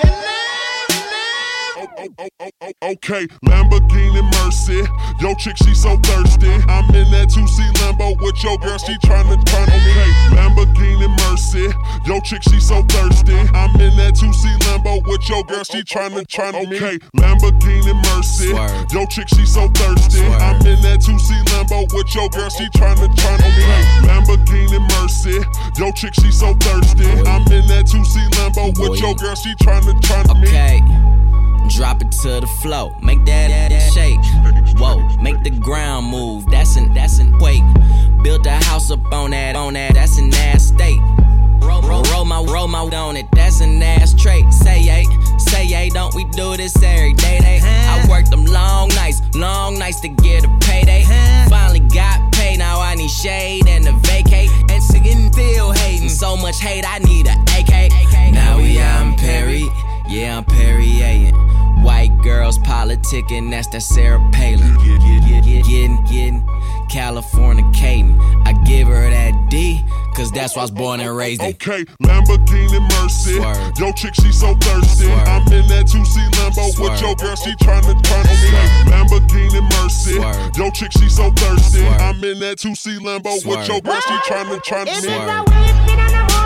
Speaker 1: Okay, Lamborghini Mercy. Yo, chick, she so thirsty. I'm in that 2C Lambo with your girl, she tryna turn on me. Okay, Lamborghini Mercy. Yo, chick, she so thirsty. I'm in that 2C Lambo with your girl, she tryna turn on me. Okay, Lamborghini Mercy. Yo, chick, she so thirsty. I'm in that 2C Lambo with your girl, she tryna turn on me. Lamborghini Mercy. Yo, chick, she so thirsty. I'm in that 2C Lambo with your girl, she tryna turn on me.
Speaker 22: Okay. Drop it to the floor, make that shake. Whoa, make the ground move, that's an quake. Build a house up on that, that's an ass state. Roll my on it, that's an ass trait. Say yay, don't we do this every day? I worked them long nights to get a payday. Finally got paid, now I need shade and a vacate. And still hating, so much hate, I need a AK. Now we out in Perry, yeah, I'm Perrier. White girls politicking, that's that Sarah Palin. Getting Californicating. I give her that D, cause that's why I was born and raised in.
Speaker 1: Okay, Lamborghini Mercy. Yo, chick, she so thirsty. I'm in that 2C Lambo with your girl, she tryna turn on me. Lamborghini Mercy. Yo, chick, she so thirsty. I'm in that 2C Lambo with your girl, she tryna turn on me.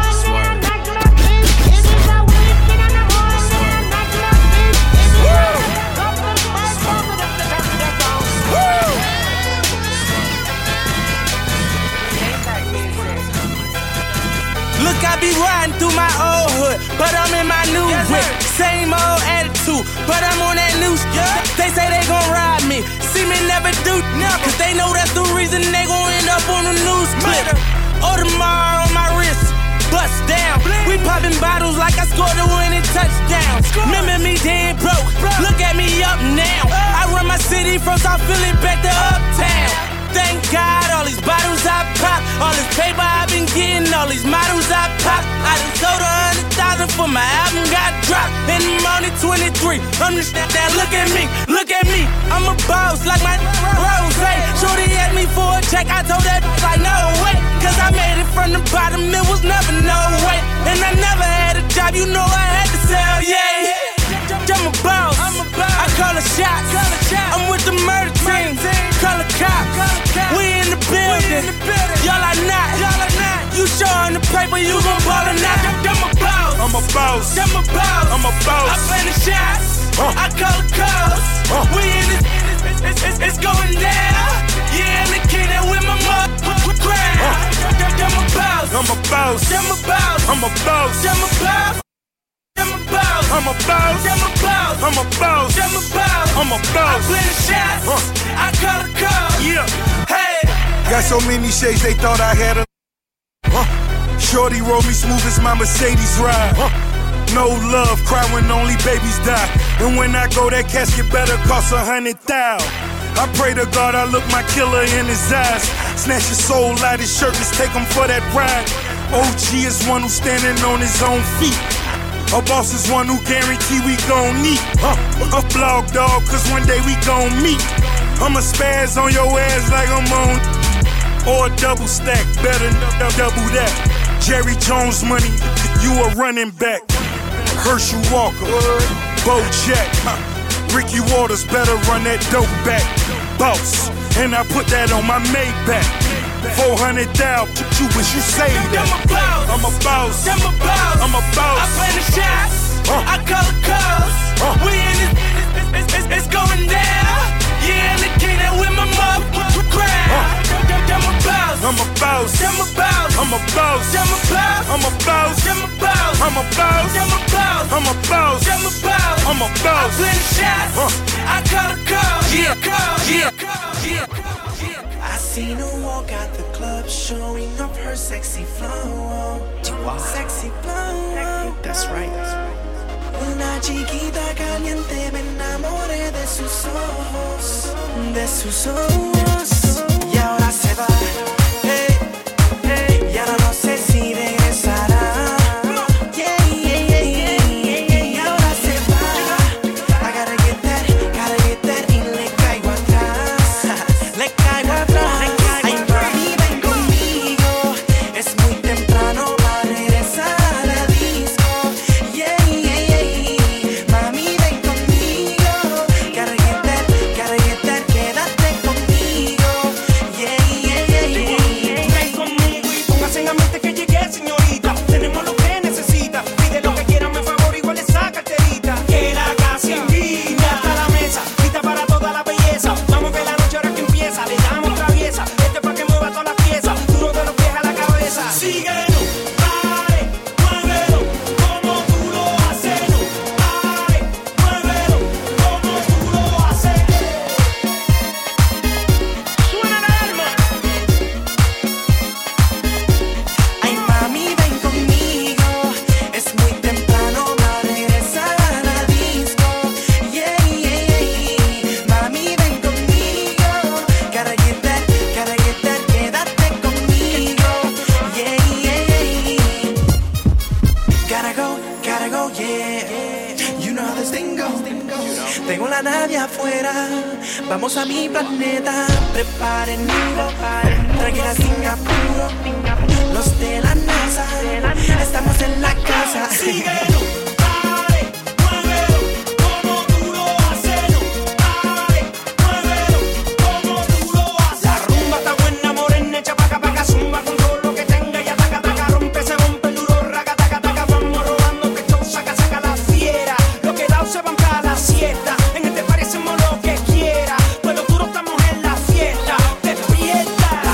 Speaker 5: Look, I be riding through my old hood, but I'm in my new whip. Same old attitude, but I'm on that new shit. They say they gon' ride me, see me never do nothing, cause they know that's the reason they gon' end up on the news clip. Audemars on my wrist, bust down. We popping bottles like I scored a winning touchdown. Remember me dead broke, look at me up now. I run my city from South Philly back to Uptown. Thank God, all these bottles I pop, all this paper I've been getting, all these models I pop. I done sold 100,000 for my album got dropped. In the morning 23, I'm just that look at me, I'm a boss like my Rose. Shorty asked me for a check, I told that like no way, cause I made it from the bottom, it was never no way. And I never had a job, you know I had to sell, yeah. I'm a boss, I call a shot. I'm with the murder team, call a cop. We in the building, y'all are not. You showing the paper, you gon' ball or not. I'm a boss, I'm a boss. I plan the shots, I call the calls. We in this, it's going down. Yeah, I'm the king that with my mother crown. I'm a boss, I'm a boss. I play the shots, I call the calls.
Speaker 23: Yeah, hey. Got so many shades, they thought I had a. Shorty roll me smooth as my Mercedes ride. No love, cry when only babies die. And when I go, that casket better cost 100,000. I pray to God I look my killer in his eyes. Snatch his soul out his shirt, let's take him for that ride. OG is one who's standing on his own feet. A boss is one who guarantee we gon' meet. A blog dog, cause one day we gon' meet. I'ma spaz on your ass like I'm on. Or a double stack, better double that. Jerry Jones money, you a running back. Herschel Walker, Bo Jack, Ricky Waters better run that dope back. Boss, and I put that on my Maybach. 400,000, you wish you saved that. I'm a boss. I play the shots, I call the calls. We in this, it's going down. Yeah, I'm the king that with my mother crown. I'm a boss. I play the shots, I call the calls.
Speaker 19: Yeah. I seen her walk out the club, showing off her sexy flow. Sexy flow. That's right. Una chiquita caliente, me enamoré de sus ojos, de sus ojos. Y ahora se va, y ahora no sé si regresará. Y ahora se va. I gotta get that, y le caigo atrás, le caigo atrás. Ay, mami, ven conmigo, es muy temprano para regresar a la disco. Mami, ven conmigo, gotta get that, quédate conmigo.
Speaker 6: Ven conmigo y póngase en la mente que llegué, señorita. Tenemos lo que necesita, pide lo que quiera, me favor, igual esa carterita. Que la casa invita hasta la mesa, lista para toda la belleza. Vamos a ver la noche ahora que empieza, le damos traviesa. Este pa' que mueva todas las piezas, duro de los pies a la cabeza. Síguelo, pare, muévelo, como tú lo haces. No, pare, muévelo, como tú lo haces. Suena la alarma.
Speaker 19: Ay, mami, ven conmigo, es muy temprano para regresar a la disco. Mami, ven conmigo, gotta get that, quédate conmigo. Gotta go, yeah. You know how this thing goes. Tengo la nave afuera, vamos a mi planeta. Preparen nido, tranquila sin apuro. Los de la NASA, estamos en la casa.
Speaker 6: Síguelo, pare, muévelo, como tú lo haces. No, pare, muévelo, como tú lo haces. La rumba está buena, morena, echa paca, paca, zumba con todo lo que tenga y ataca, taca, rompe, se rompe el duro, raca, taca, taca. Vamos robando que esto saca, saca la fiera. Lo que da se van para la siesta. En este parecemos lo que quiera, pues los duros estamos en la fiesta. Despierta.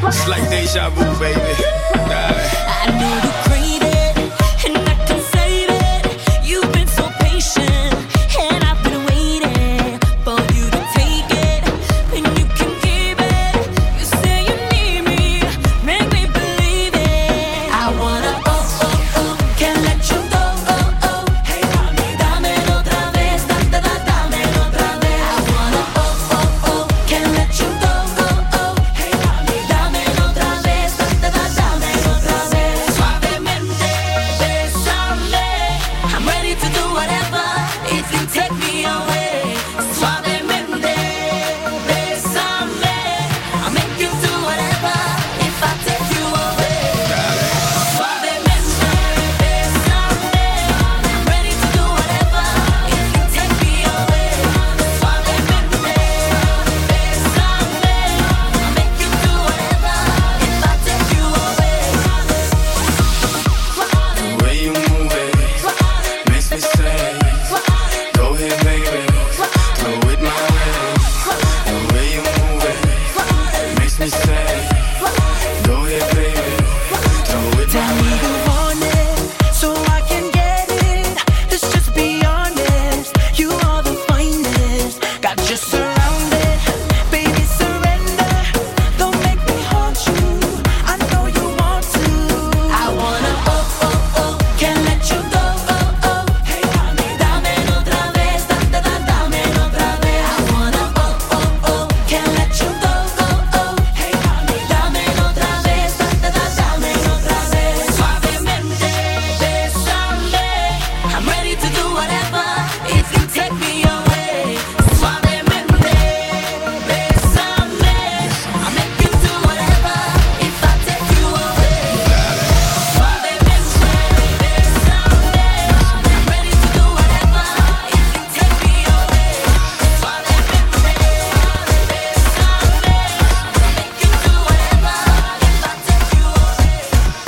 Speaker 4: Just like deja vu, baby.
Speaker 2: I know you crave it, and I can save it. You've been so patient, and I've been waiting for you to take it, and you can give it. You say you need me, make me believe it. I wanna can't let you go. Hey, dámelo otra vez, dámelo otra vez. I wanna can't let you go. Hey, dámelo otra vez, dámelo otra vez. Suavemente, bésame. I'm ready to do whatever if you take me away. Suavemente, bésame. I'll make you do whatever if I take you away. Suavemente, bésame. I'm ready to do whatever if you take me away. Suavemente, bésame. I'll make you do whatever if I take you away.
Speaker 4: The way you move it makes me say, go ahead, baby, do it my way. The way you move it makes me say, go ahead, baby, do it
Speaker 19: Tell
Speaker 4: my
Speaker 19: me
Speaker 4: way.
Speaker 19: you want it, so I can get it. Let's just be honest. You are the finest. Got you surrounded, baby, surrender. Don't make me haunt you. I know you want to.
Speaker 2: I wanna can't let you go. Hey, dámelo otra vez, dámelo otra vez. I wanna can't let you go. Hey, dámelo otra vez, dámelo otra vez. Suavemente, bésame. I'm ready to do whatever if you take me away. Suavemente, bésame. I'll make you do whatever if I take you away. Suavemente, bésame. I'm ready to do whatever if you take me away. Suavemente, bésame. I'll make you do whatever if I take you away.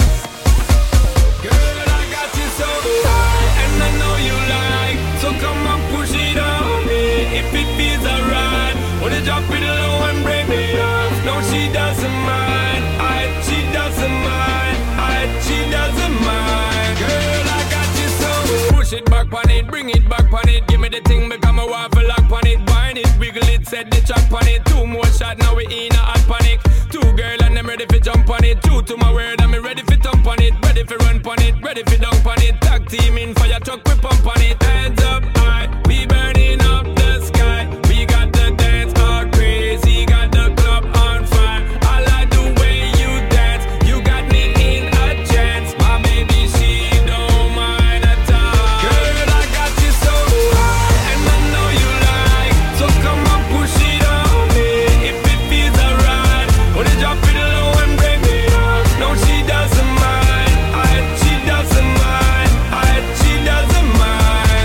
Speaker 13: Girl, I got you so high, and I know you like. So come on, push it on me if it feels alright. Wanna drop it low and break me off? No, she doesn't mind. She doesn't mind. She doesn't mind. Girl, I got you so. Push it back on it, bring it back on it. Give me the thing, become a waffle lock on it. Wind it, wiggle it, set the track on it. 2 more shots, now we in a hot panic. 2 girl and I'm ready for jump on it. 2 to my word, I'm ready for thump on it. Ready for run on it, ready for dunk on it. Tag team in fire truck, we pump on it. Hands up high, we burning up the sky. We got the dance all crazy, got the club on fire. I like the way you dance, you got me in a trance. My baby, she don't mind at all. Girl, I got you so high, and I know you like. So come on, push it on me if it feels alright. Wanna drop it low and break me off? No, she doesn't mind. She doesn't mind. She doesn't mind.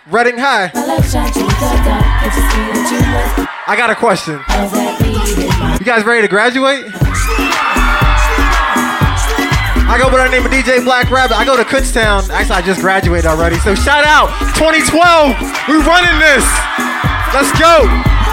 Speaker 10: Reading High. I got a question. You guys ready to graduate? I go by the name of DJ Black Rabbit. I go to Kutztown. Actually, I just graduated already. So shout out 2012. We running this. Let's go.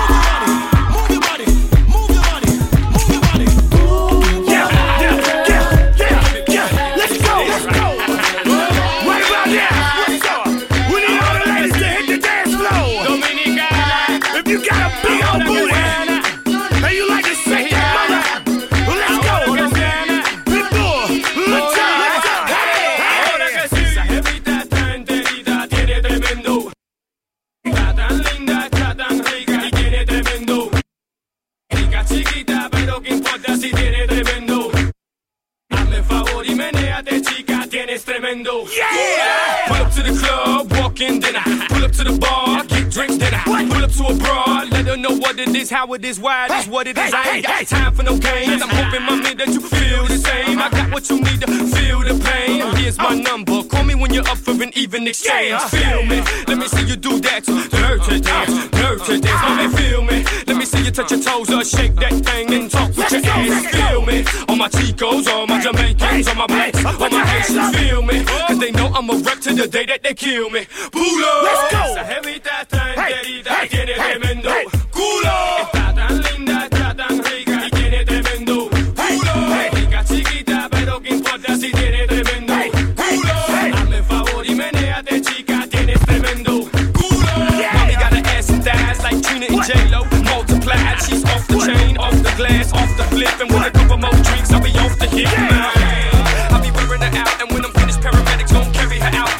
Speaker 13: Yeah! Pull up to the club, walk in, then I pull up to the bar, get drinks, then I pull up to a broad, let her know what it is, how it is, why it is, what it is. I ain't got time for no games. I'm hoping, my man, that you feel the same. I got what you need to feel the pain. Here's my number. Call me when you're up for an even exchange. Feel me. Let me see you do that. Dirty dance, dirty dance. My man, feel me. Let me see you touch your toes or shake that thing and talk with your ass. Feel me. All my Chicos, all my Jamaicans, all my blacks, all my Haitians. Feel me. Cause they know I'm a rep to the day that they kill me. Pull up. Let's go. Esa jevita tan querida tiene tremendo culo. Está tan linda, está tan rica y tiene tremendo culo. Rica chiquita, pero qué importa si tiene tremendo culo. Hazme favor y menéate, chica, tienes tremendo culo. Mommy got an ass and thighs like Trina and J-Lo. Multiplied, she's off the chain, off the glass, off the flip. And with a couple more drinks, I'll be off the hit. I'll be wearing her out, and when I'm finished, paramedics gon' carry her out.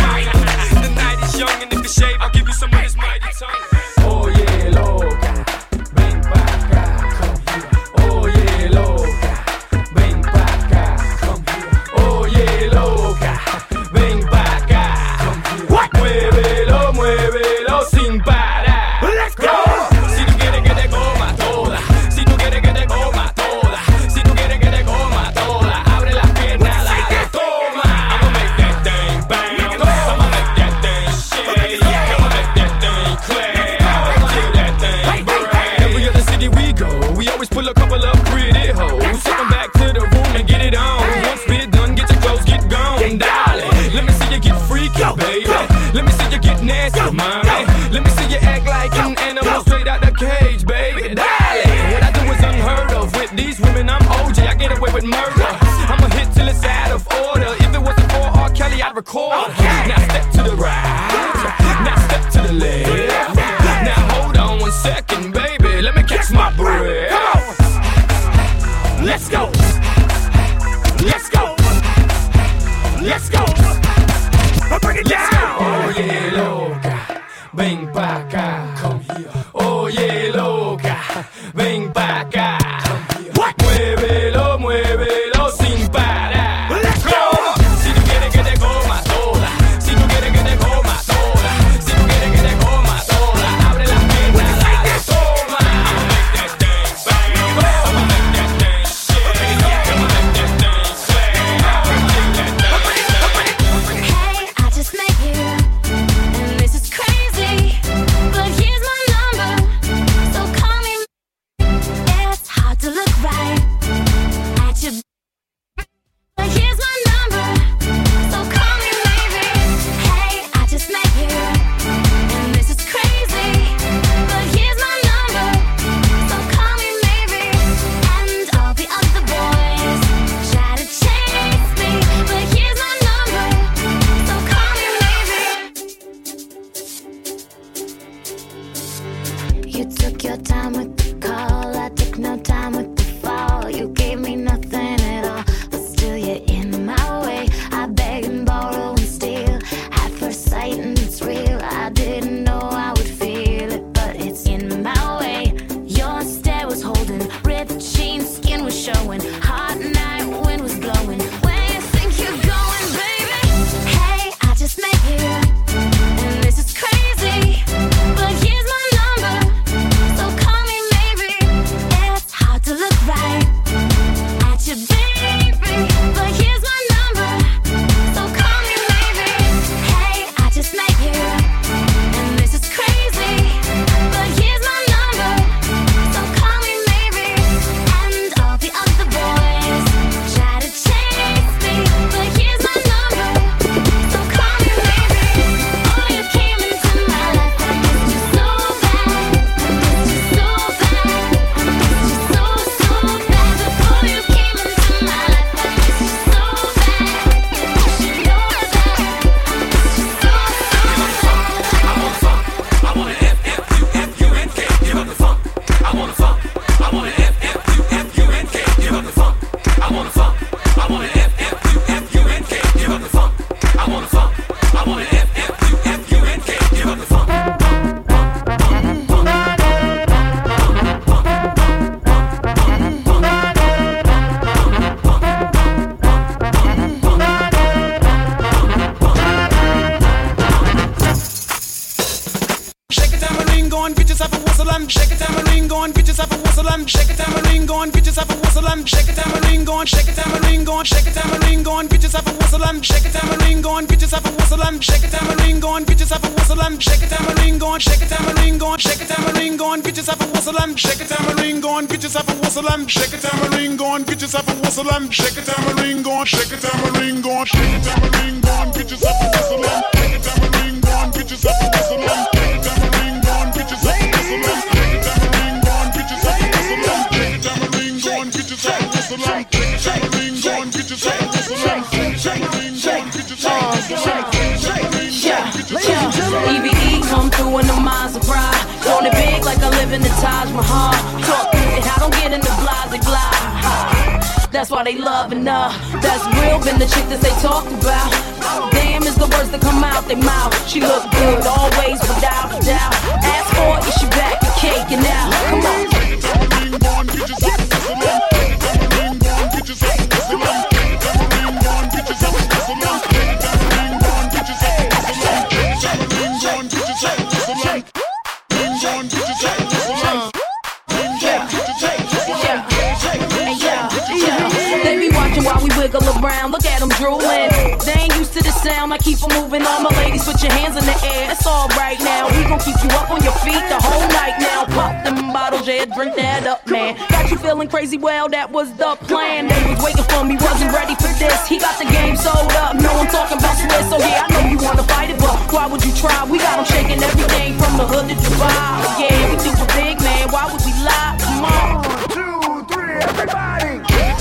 Speaker 13: The night is young, and if you shave, I'll give you some of this mighty tongue. Oye, loca, ven pa' acá, come here. Oye, loca, ven pa' acá, come here. Oye, loca, ven pa' acá, come here. Muévelo, muévelo sin parar. Let's go. Si tú quieres que te coma toda, si tú quieres que te coma toda, si tú quieres que te coma toda, abre las piernas, la toma. I'ma make that thing bounce, I'ma make that thing shake, I'ma make that thing clap, till that thing break. Every other city we go, we always pull a couple of pretty hoes. Take them back to the room and get it on. Once we're done, get your clothes, get gone, darling. Let me see you get freaky, baby. Let me see you get nasty, mommy. Let me see you act like an animal straight out the cage, baby. Darling, what I do is unheard of. With these women, I'm OJ, I get away with murder. I'm a hit till it's out of order. If it wasn't for R. Kelly, I'd record. Now step to the right, now step to the left. Now hold on 1 second, baby. Let me catch my breath. Let's go. Let's go. Let's go. Bring it down. Oye, loca, ven pa' acá, come here. Oye, loca, ven pa' acá. Muévelo, muévelo
Speaker 6: yourself a whistle and shake a tambourine, go and get yourself a whistle and shake a tambourine, go and shake a tambourine, go and shake a tambourine, go and get yourself a whistle and shake a tambourine, go and get yourself a whistle and shake a tambourine, go and get yourself a whistle and shake a tambourine, go and shake a tambourine, go and shake a tambourine, go and get yourself a whistle and shake a tambourine, go and get yourself a whistle and shake a tambourine, go and get yourself a whistle and shake a tambourine, go and shake a tambourine, go and shake a tambourine, go and get yourself a whistle and shake a tambourine, go and get yourself a whistle and shake a tambourine, go and get yourself a whistle and shake a tambourine, go and get yourself a whistle and shake a tambourine, go and get yourself a whistle and shake a tambourine, go and get yourself a whistle and shake a tambourine, go and get yourself a whistle and
Speaker 3: EVE come through in the Maserati. Want it big like I live in the Taj Mahal. Talk it, I don't get into blah. That's why they loving her. That's real, been the chick that they talked about. Damn is the words that come out their mouth. She look good always without a doubt. Ask for it, she back and caking out. Come on. They be watching while we wiggle around. Look at them drooling. They ain't used to the sound. I keep them moving. All my ladies, put your hands in the air. It's all right now. We gon' keep you up on your feet the whole night now. Pop them bottles, yeah, drink that up, man. Got you feeling crazy? Well, that was the plan. They was waiting for me, wasn't ready for this. He got the game sold up. No, I'm talking about Swiss. So yeah, I know you wanna fight it, but why would you try? We got them shaking everything from the hood to Dubai. Yeah, we do it big, man. Why would we lie? Come on.
Speaker 8: 1, 2, 3, everybody.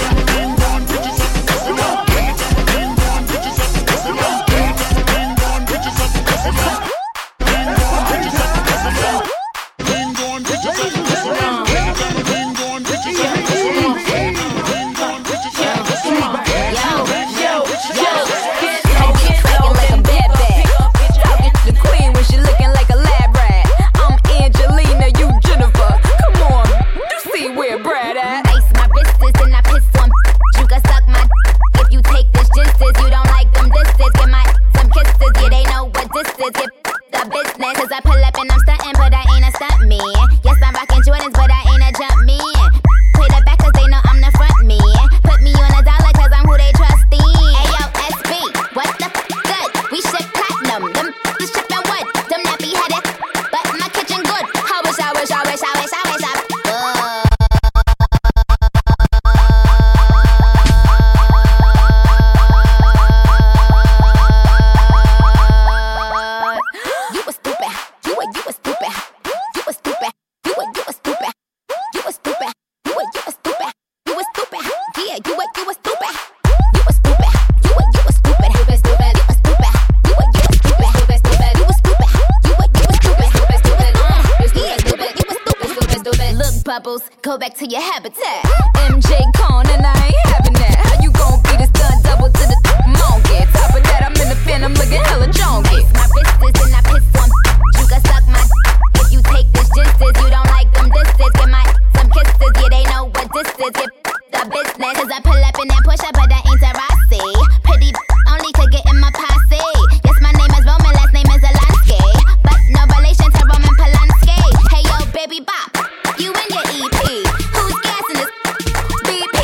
Speaker 11: Go back to your habitat. MJ Con and I ain't having that. How you gon' be the stunt double to the monkey? Top of that, I'm in the phantom looking hella chonky. My business and I piss one. You can suck my if you take this distance. You don't like them distance. Get my some kisses. Yeah, they know what this is. Get the business. Cause I pull up in that push up, but that ain't Tarasi. Pretty only to get in my posse. Yes, my name is Roman, last name is Alansky. But no relation to Roman Polanski. Hey yo, baby bop. You and your EP. Who's gassing this BP?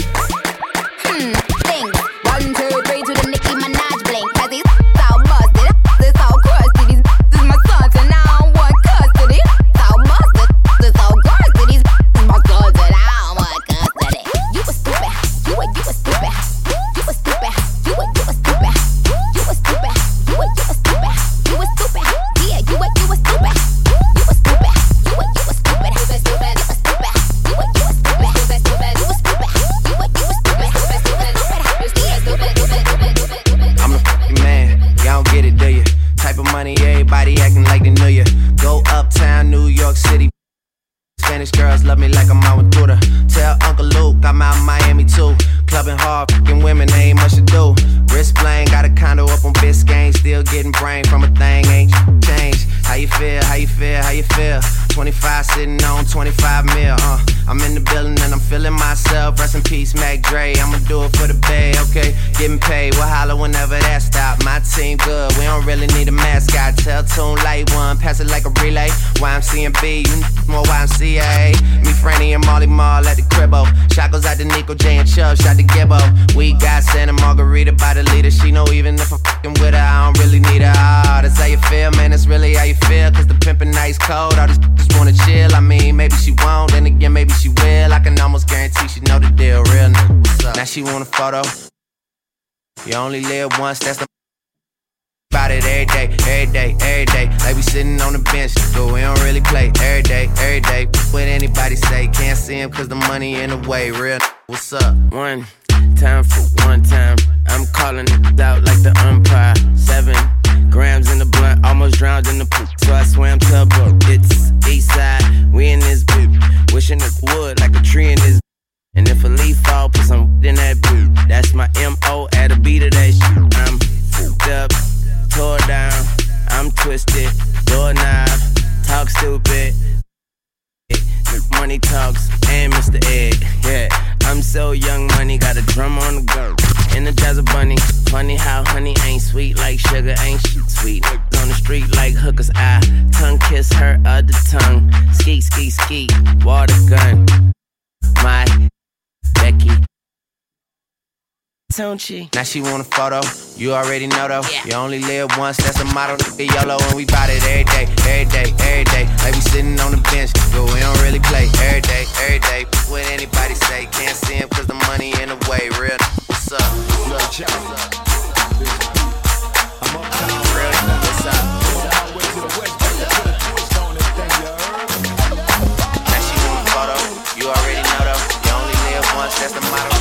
Speaker 11: Things. 1, 2, 3 to the Nicki Minaj blink. Cause these so busted. This so crusty. These is my sons and I don't want custody. So busted. This so crusty. These is my sons and I don't want custody. You a stupid. You a stupid. You a stupid. You a stupid. You a stupid. You a stupid. You a stupid. Yeah, you a stupid. You a stupid. You a stupid.
Speaker 22: I'm the fucking man, y'all don't get it, do you? Type of money, everybody acting like they knew you. Go uptown, New York City. Spanish girls love me like I'm out with Buddha. Tell Uncle Luke I'm out in Miami too. Clubbing hard, fucking women, they ain't much to do. Wrist playing, got a condo up on Biscayne. Still getting brain from a thing, ain't changed. How you feel, how you feel, how you feel? 25 sitting on 25 mil, I'm in the building and I'm feeling myself. Rest in peace, Mac Dre, I'ma do it for the bay, okay? Getting paid, we'll holler whenever that stop. My team good, we don't really need a mascot. Tell Tune Light One, pass it like a relay. YMCMB, you more YMCA. Me, Franny, and Molly Mall at the cribbo. Shot goes out to Nico, J, and Chubb, shot to Gibbo. We got Santa Margarita by the leader. She know even if I'm fucking with her, I don't really need her. Oh, that's how you feel, man, that's really how you feel. Cause the pimpin' nice cold, all these just wanna chill. I mean, maybe she won't, then again, maybe she will. I can almost guarantee she know the deal, real nigga, what's up? Now she want a photo. You only live once, that's the about it every day, every day, every day. Like we sitting on the bench, but we don't really play every day, every day. What anybody say, can't see him cause the money in the way, real what's up? One time for one time, I'm calling it out like the umpire. 7 grams in the blunt, almost drowned in the poop, so I swam to a boat. It's east side, we in this boot, wishing it would like a tree in this. And if a leaf fall, put some in that boot. That's my M.O. at a beat of that shit. I'm fucked up, tore down, I'm twisted, doorknob, talk stupid. Money talks and Mr. Ed, yeah. I'm so young, money got a drum on the go. Energizer bunny, funny how honey ain't sweet like sugar, ain't shit sweet. On the street like hookers, I tongue kiss her other tongue. Skeet, skeet, skeet, water gun. My Becky. Now she want a photo, you already know though. Yeah. You only live once, that's the motto. Nigga YOLO, and we bout it every day, every day, every day. Like we sitting on the bench, but we don't really play every day, every day. What anybody say, can't see him cause the money in the way. Real, what's up? What's up? I'm uptown, real, what's up? Now she want a photo, you already know though. You only live once, that's the motto.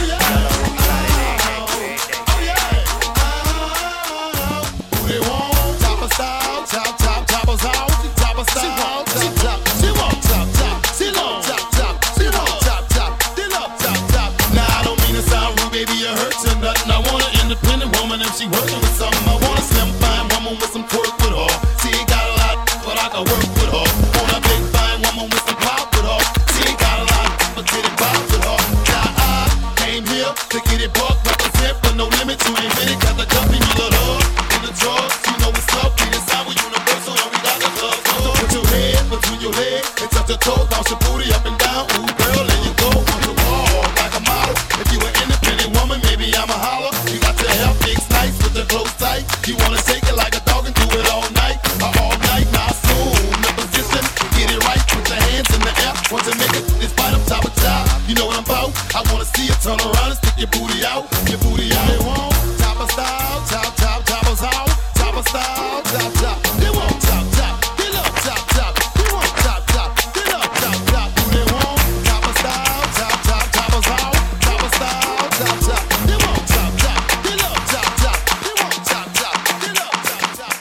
Speaker 12: She working with something. I want a slim fine woman with some twerk with her. She ain't got a lot, but I can work with her. Want a big fine woman with some pop with her. She ain't got a lot, but get it pop with her. Now I came here to get it buck, represent for no limit. You ain't really got the company, you love in the drugs. You know what's up, we inside, we universal, and we got the love. So put your head between your legs and touch your toes, bounce your booty up and down. Ooh, girl, there you go on the wall like a model. If you an independent woman, maybe I'm a holler. You got to help fix nice with the clothes tight. You wanna shake it like a dog and do it all night. All night, now assume the position. Get it right, put your hands in the air. Want to make it, it's right up top of top. You know what I'm about? I wanna see you turn around and stick your booty out. Your booty out. They want top of style, top, top, top of style. Top of style, top, top. They want top, top. They love top, top. They want top, top. They love top, top. Who they want? Top of style, top, top, top of style. Top of style, top, top. They want top, top. They love top, top. They want top, top. They love top, top.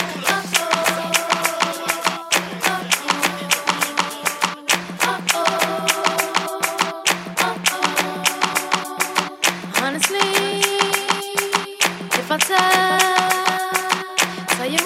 Speaker 9: Honestly, if I tell you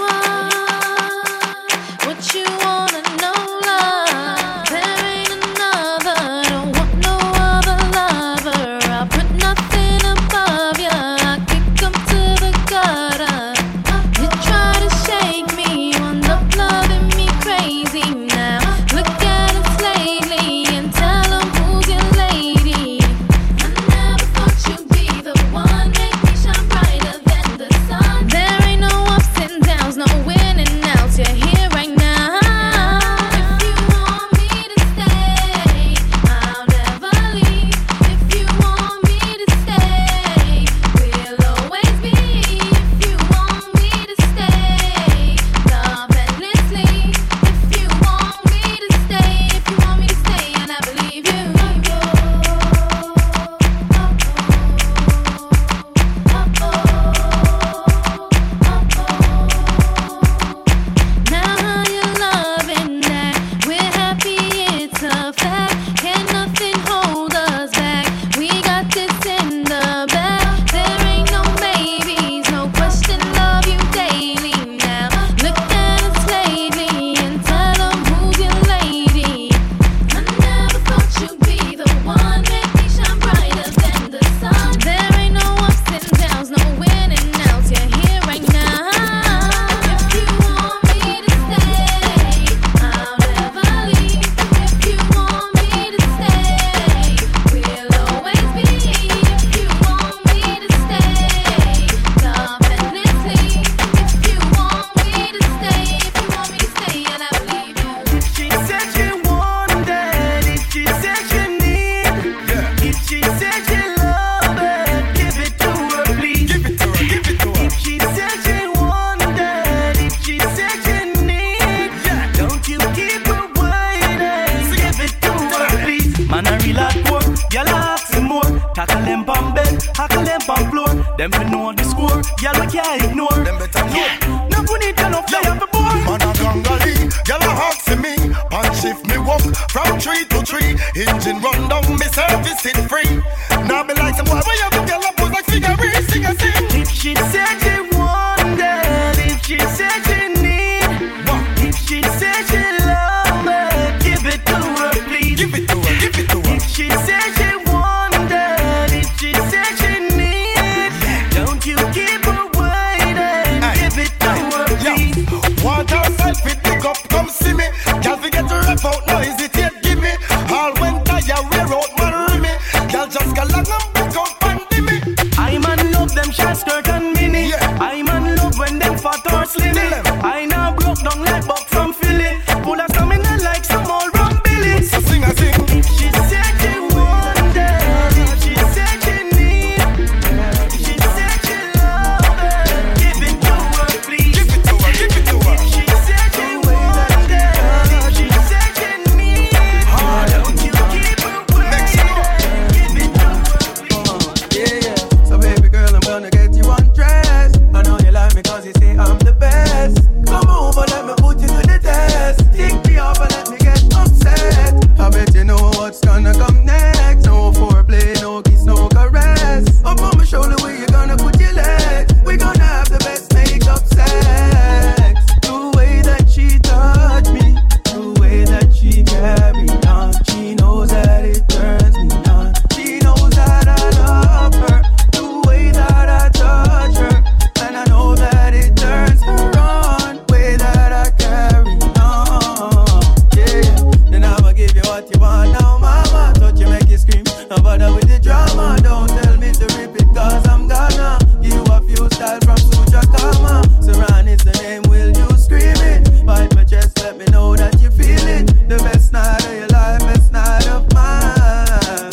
Speaker 9: what you wanna know, love, there ain't another. Don't want no other lover. I put nothing above ya. I kick 'em to the gutter. You try to shake me, wind up loving me crazy now. Look at us lately and tell 'em who's your lady. I never thought you'd be the one, make me shine brighter than the sun.
Speaker 6: hackle them on floor. Them fi know the score, y'all we can't ignore. Them better know. No we need to know fly up the board.
Speaker 12: Man a gangali, y'all a hawk for me. Pan shift me walk from tree to tree. Engine run down, me service it free. Now be like some boy, where you go, girl, I pose like figure, sing a sing.
Speaker 6: If she said she wanted, if she said she need, if she said she love me, give it to her, please.
Speaker 12: Give it to her, give it to her.
Speaker 6: If she said she wanted, if she said she need, don't you keep her waiting. Give it to her, please.
Speaker 12: Want herself with the cup, come see me. Girl, forget to rap out, no hesitate, give me. All when tired, wear out, marry me. Girl, just go long and back out, pandemic.
Speaker 6: I man love them short skirt and mini. I man love when them fat or slimmy. I now broke down like buck from Philly. Pull a stamina like some old rum Billy.
Speaker 12: So sing a sing.
Speaker 6: If she said she wanted, if she said she need, if she said she love it, give it to her, please.
Speaker 12: Give it to her, give it to her.
Speaker 6: If she said she wanted, if she said she need, don't you keep her waiting. Give it to her, please.
Speaker 19: Yeah. So baby girl, I'm gonna get you undressed. I know you like me cause you say I'm the best. Come over, let me put you to the test. Take me off and let me get upset. I bet you know what's gonna come next. No foreplay, no kiss, no caress. Up on my shoulder where you gonna put your legs. We gonna have the best make-up sex. The way that she touch me, the way that she carry on. She knows that it turns me on. She knows that I love her. The way that I touch her, and I know that it turns her on. Way that I carry on, yeah. Then I'ma give you what you want now, mama. Touch you, make you scream. No bother with the drama. Don't tell me to rip it, cause I'm gonna give you a few style from Suja Kama. Saran is the name, will you scream it? Bite my chest, let me know that you feel it. The best night of your life, best night of mine.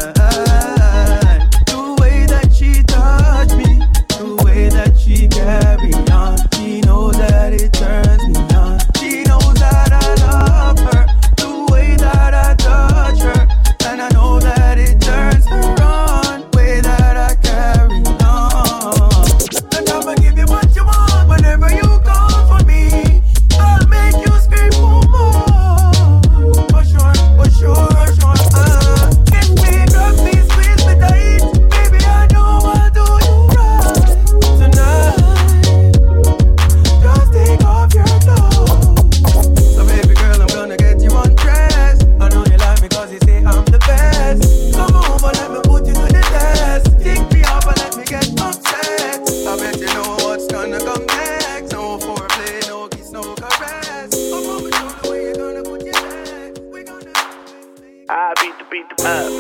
Speaker 19: The way that she touch me, the way that she carry on. She knows that it turns me on. She knows that I love her. The way that I touch her, and I know that it turns her on. Way that I carry on. And I'ma give you what you want whenever you call for me. I'll make you scream for more. For sure, for sure, for sure. Kiss me, grab me, squeeze me tight. Baby, I know I'll do you right tonight. Just take off your clothes. So baby girl, I'm gonna get you undressed. I know you like me cause you say I'm the best. Come over, let me put you to the test. Take me off and let me get upset. I bet you know what's gonna come next. No foreplay, no kiss, no caress. Up on my shoulder where you gonna put your legs. We gonna
Speaker 6: I beat the I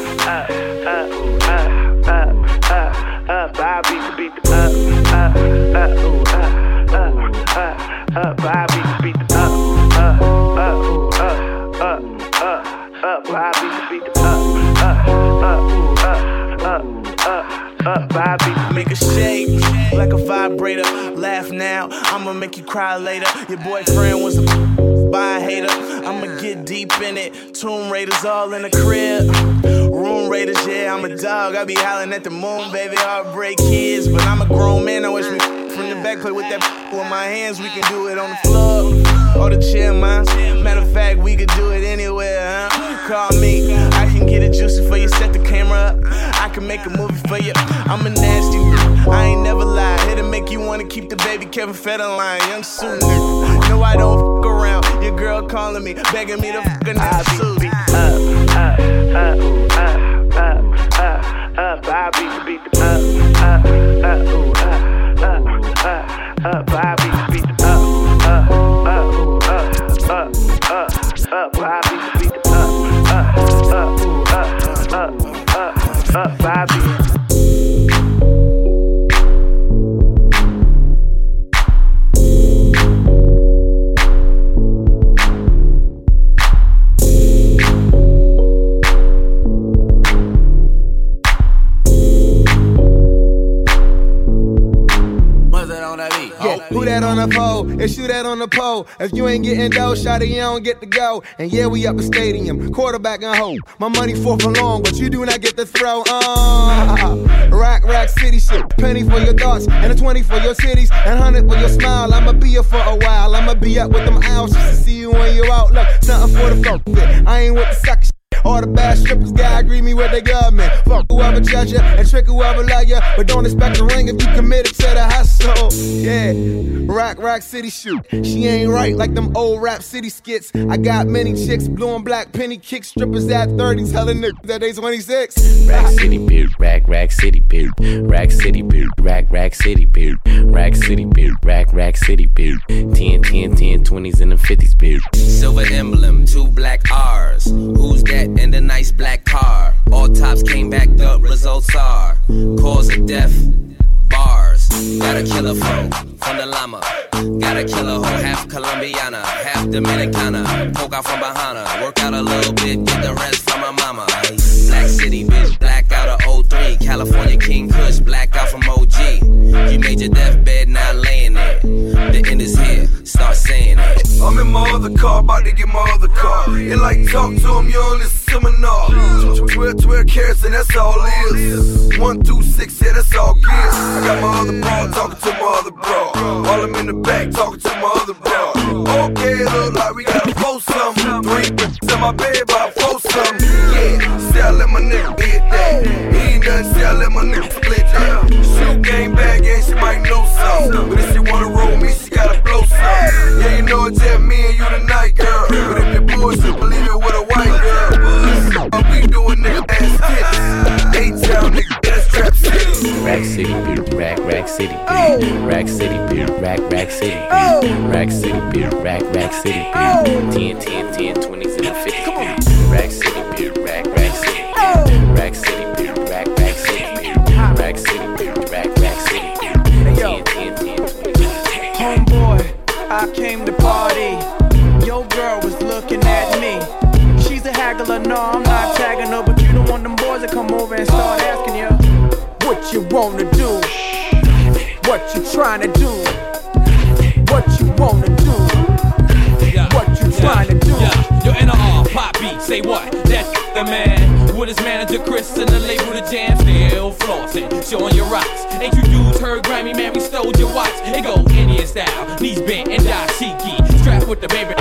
Speaker 6: beat the make a shake like a vibrator. Laugh now, I'ma make you cry later. Your boyfriend was a by hater. I'ma get deep in it. Tomb Raiders all in the crib. Room Raiders, yeah, I'm a dog. I be howling at the moon, baby. Heartbreak kids, but I'm a grown man. I wish me from the back play with that with my hands. We can do it on the floor or the chair, man. Matter of fact, we could do it anywhere, huh? Call me, I can get it juicy for you. Set the camera up, I can make a movie for you. I'm a nasty, I ain't never lie. Here to make you wanna keep the baby Kevin Federline. Young Sue, no, I don't fuck around. Your girl calling me, begging me to fuck her now. I beat the
Speaker 14: Who that on the pole? And shoot that on the pole. If you ain't getting dough, shawty, you don't get to go. And yeah, we up a stadium, quarterback and home. My money fourth and long, but you do not get to throw. Rack City shit. Penny for your thoughts, and a 20 for your titties, and 100 for your smile. I'ma be here for a while. I'ma be up with them owls just to see you when you're out. Look, something for the fuck fit. I ain't with the sucker shit. All the bad strippers gotta agree me with their government. Fuck whoever judge ya and trick whoever love ya, but don't expect a ring if you committed to the hustle. Yeah, Rack City shoot. She ain't right like them old Rap City skits. I got many chicks, blue and black penny kick strippers at 30, telling niggas that they 26.
Speaker 22: Rack City beard, Rack City beard, Rack City beard, Rack City beard, Rack City beard, Rack City beard, 10, 20s and the 50s beard. Silver emblem, 2 black R's. Who's that in the nice black car? All tops came back up, results are cause of death, bars. Got a killer from the llama. Got a killer hoe, half Colombiana, half Dominicana. Poke out from behind her, work out a little bit, get the rest from my mama. Black City bitch, black out of 03. California King Kush, black out from OG. You made your deathbed, now laying there. The end is here, start saying it.
Speaker 15: I'm in my other car, about to get my other car. It like talk to him, you don't listen to me, no. 12 carats and that's all it is. 1 through 6, yeah, that's all gears. I got my other bro talking to my other bro. While I'm in the back talking to my other bro. Okay, look like we gotta post something. 3 bitches in my bed, about 4 something. Yeah, say I let my nigga hit that. He ain't nothing, say I let my nigga split that. Shoot game bag, yeah, she might know something. But if she wanna roll me, she gotta blow something. Yeah, you know it's just me and you tonight, girl. But if you bullshit, believe it with a white girl. We doing nigga ass tits. A-town nigga, that's Trap City.
Speaker 22: Rack City beard, Rack City beard, Rack City beard, Rack City beard, Rack City beard, Rack City beard, 10, 20s and the 50s beard. Rack City beard, Rack City beard, Rack City beard, Rack City beard, Rack City beard, Rack City beard, 10, 20s.
Speaker 17: Homeboy, I came to party. Your girl was looking at me. She's a haggler, no, I'm not tagging her, but you don't want them boys to come over and start asking you what you wanna do, what you trying to do, what you wanna do, what you trying to do.
Speaker 18: Yo, NR, pop beat, say what? That's the man. With his manager Chris and the label The Jam, still flossing, showing your rocks. Ain't you dudes heard Grammy, man, we stole your watch. It go Indian style, knees bent and dashiki. Strapped with the baby,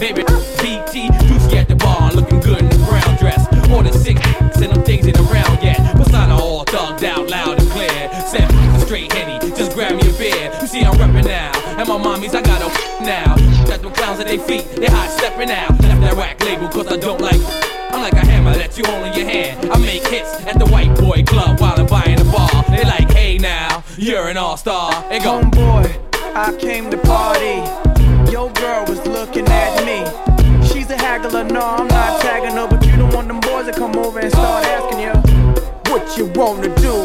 Speaker 18: BT. Juicy at the bar, looking good in the brown dress. Ordered 6 and them things ain't around yet. Persona all thugged out, loud and clear. 7 straight Henny, just grab me a beer. You see I'm reppin' now, and my mommies, I got a now. Got them clowns at their feet, they hot steppin' out. Left that whack label, cause I don't like. I'm like a hammer that you hold in your hand. I make hits at the white boy club while I'm buying the bar. They like, hey now, you're an all-star. And go,
Speaker 17: homeboy, I came to party. Your girl was looking at me. She's a haggler, no, I'm not tagging her, but you don't want them boys to come over and start asking you what you wanna do,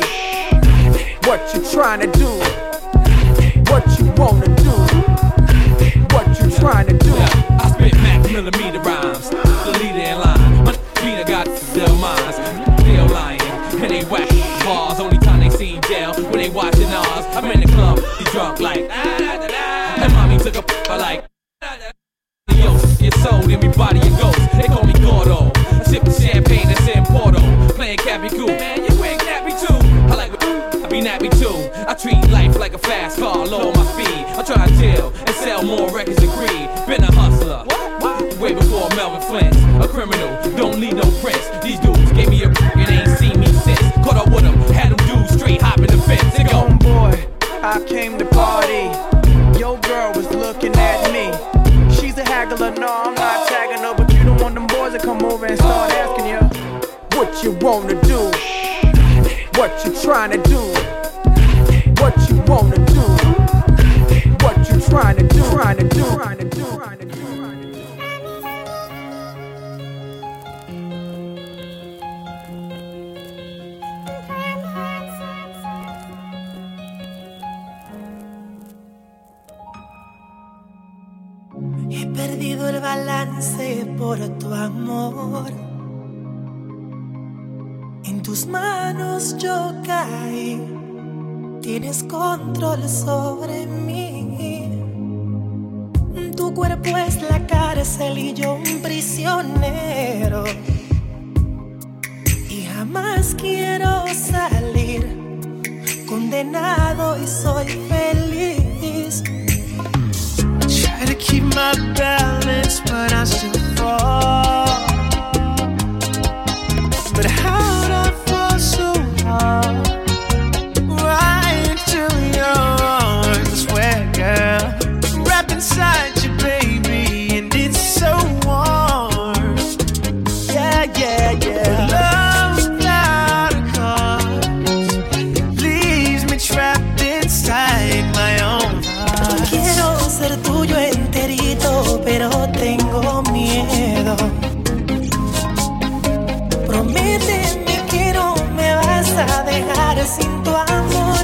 Speaker 17: what you trying to do, what you wanna do, what you trying to do.
Speaker 18: I spit Mac millimeter rhymes, the leader in line. My Peter got their minds, still lying, and they whack bars. Only time they seen jail when they watching ours. I'm in the club, he drunk like, and mommy took a like. Yo, it's sold in me body and ghost. They call me Gordo. I sip the champagne that's in Porto. Playing Cappy Cool. Man, you ain't nappy too. I like I be nappy too. I treat life like a fast car, low on my speed. I try to chill and sell more records than greed. Been a hustler. Way before Melvin Flint's. A criminal, don't need no prints. These dudes gave me a and ain't seen me since. Caught up with them, had them dudes straight hopping the fence. They go,
Speaker 17: homeboy, I came to party. Your girl was looking at me. She's a haggler, no, I'm not tagging her, but you don't want them boys to come over and start asking you what you wanna do, what you trying to do, what you wanna do, what you trying to do, trying to do, trying to do, trying to do.
Speaker 24: He perdido el balance por tu amor. En tus manos yo caí. Tienes control sobre mí. Tu cuerpo es la cárcel y yo un prisionero. Y jamás quiero salir. condenado y soy feliz.
Speaker 19: Try to keep my balance, but I still fall. But how'd I fall so hard? Right into your arms, I swear, girl. Wrapped inside you, baby, and it's so warm. Yeah, yeah, yeah. Love without a cause leaves me trapped inside my own heart.
Speaker 24: Quiero ser tuyo enterito, pero tengo miedo. Prométeme que no me vas a dejar sin tu amor.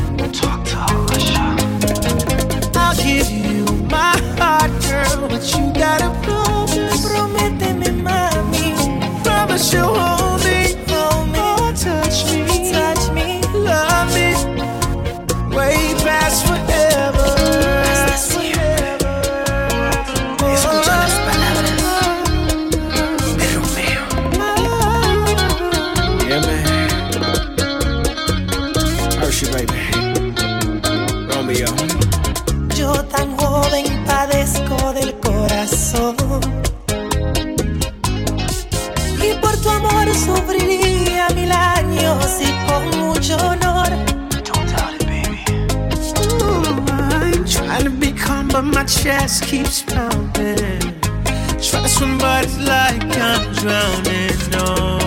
Speaker 19: I'll give you my heart, girl, but you gotta promise.
Speaker 24: Prométeme, mami.
Speaker 19: Promise you'll hold me, oh, touch me, love me, way past forever.
Speaker 24: Escucha las palabras de Romeo.
Speaker 19: Yeah, man. Hershey, baby. Romeo.
Speaker 24: Yo tan joven padezco del corazón y por tu amor sufriría 1000 años y con mucho honor.
Speaker 19: Don't doubt it, baby. Ooh, I'm trying to be calm, but my chest keeps pounding. Try to swim, but it's like I'm drowning. No.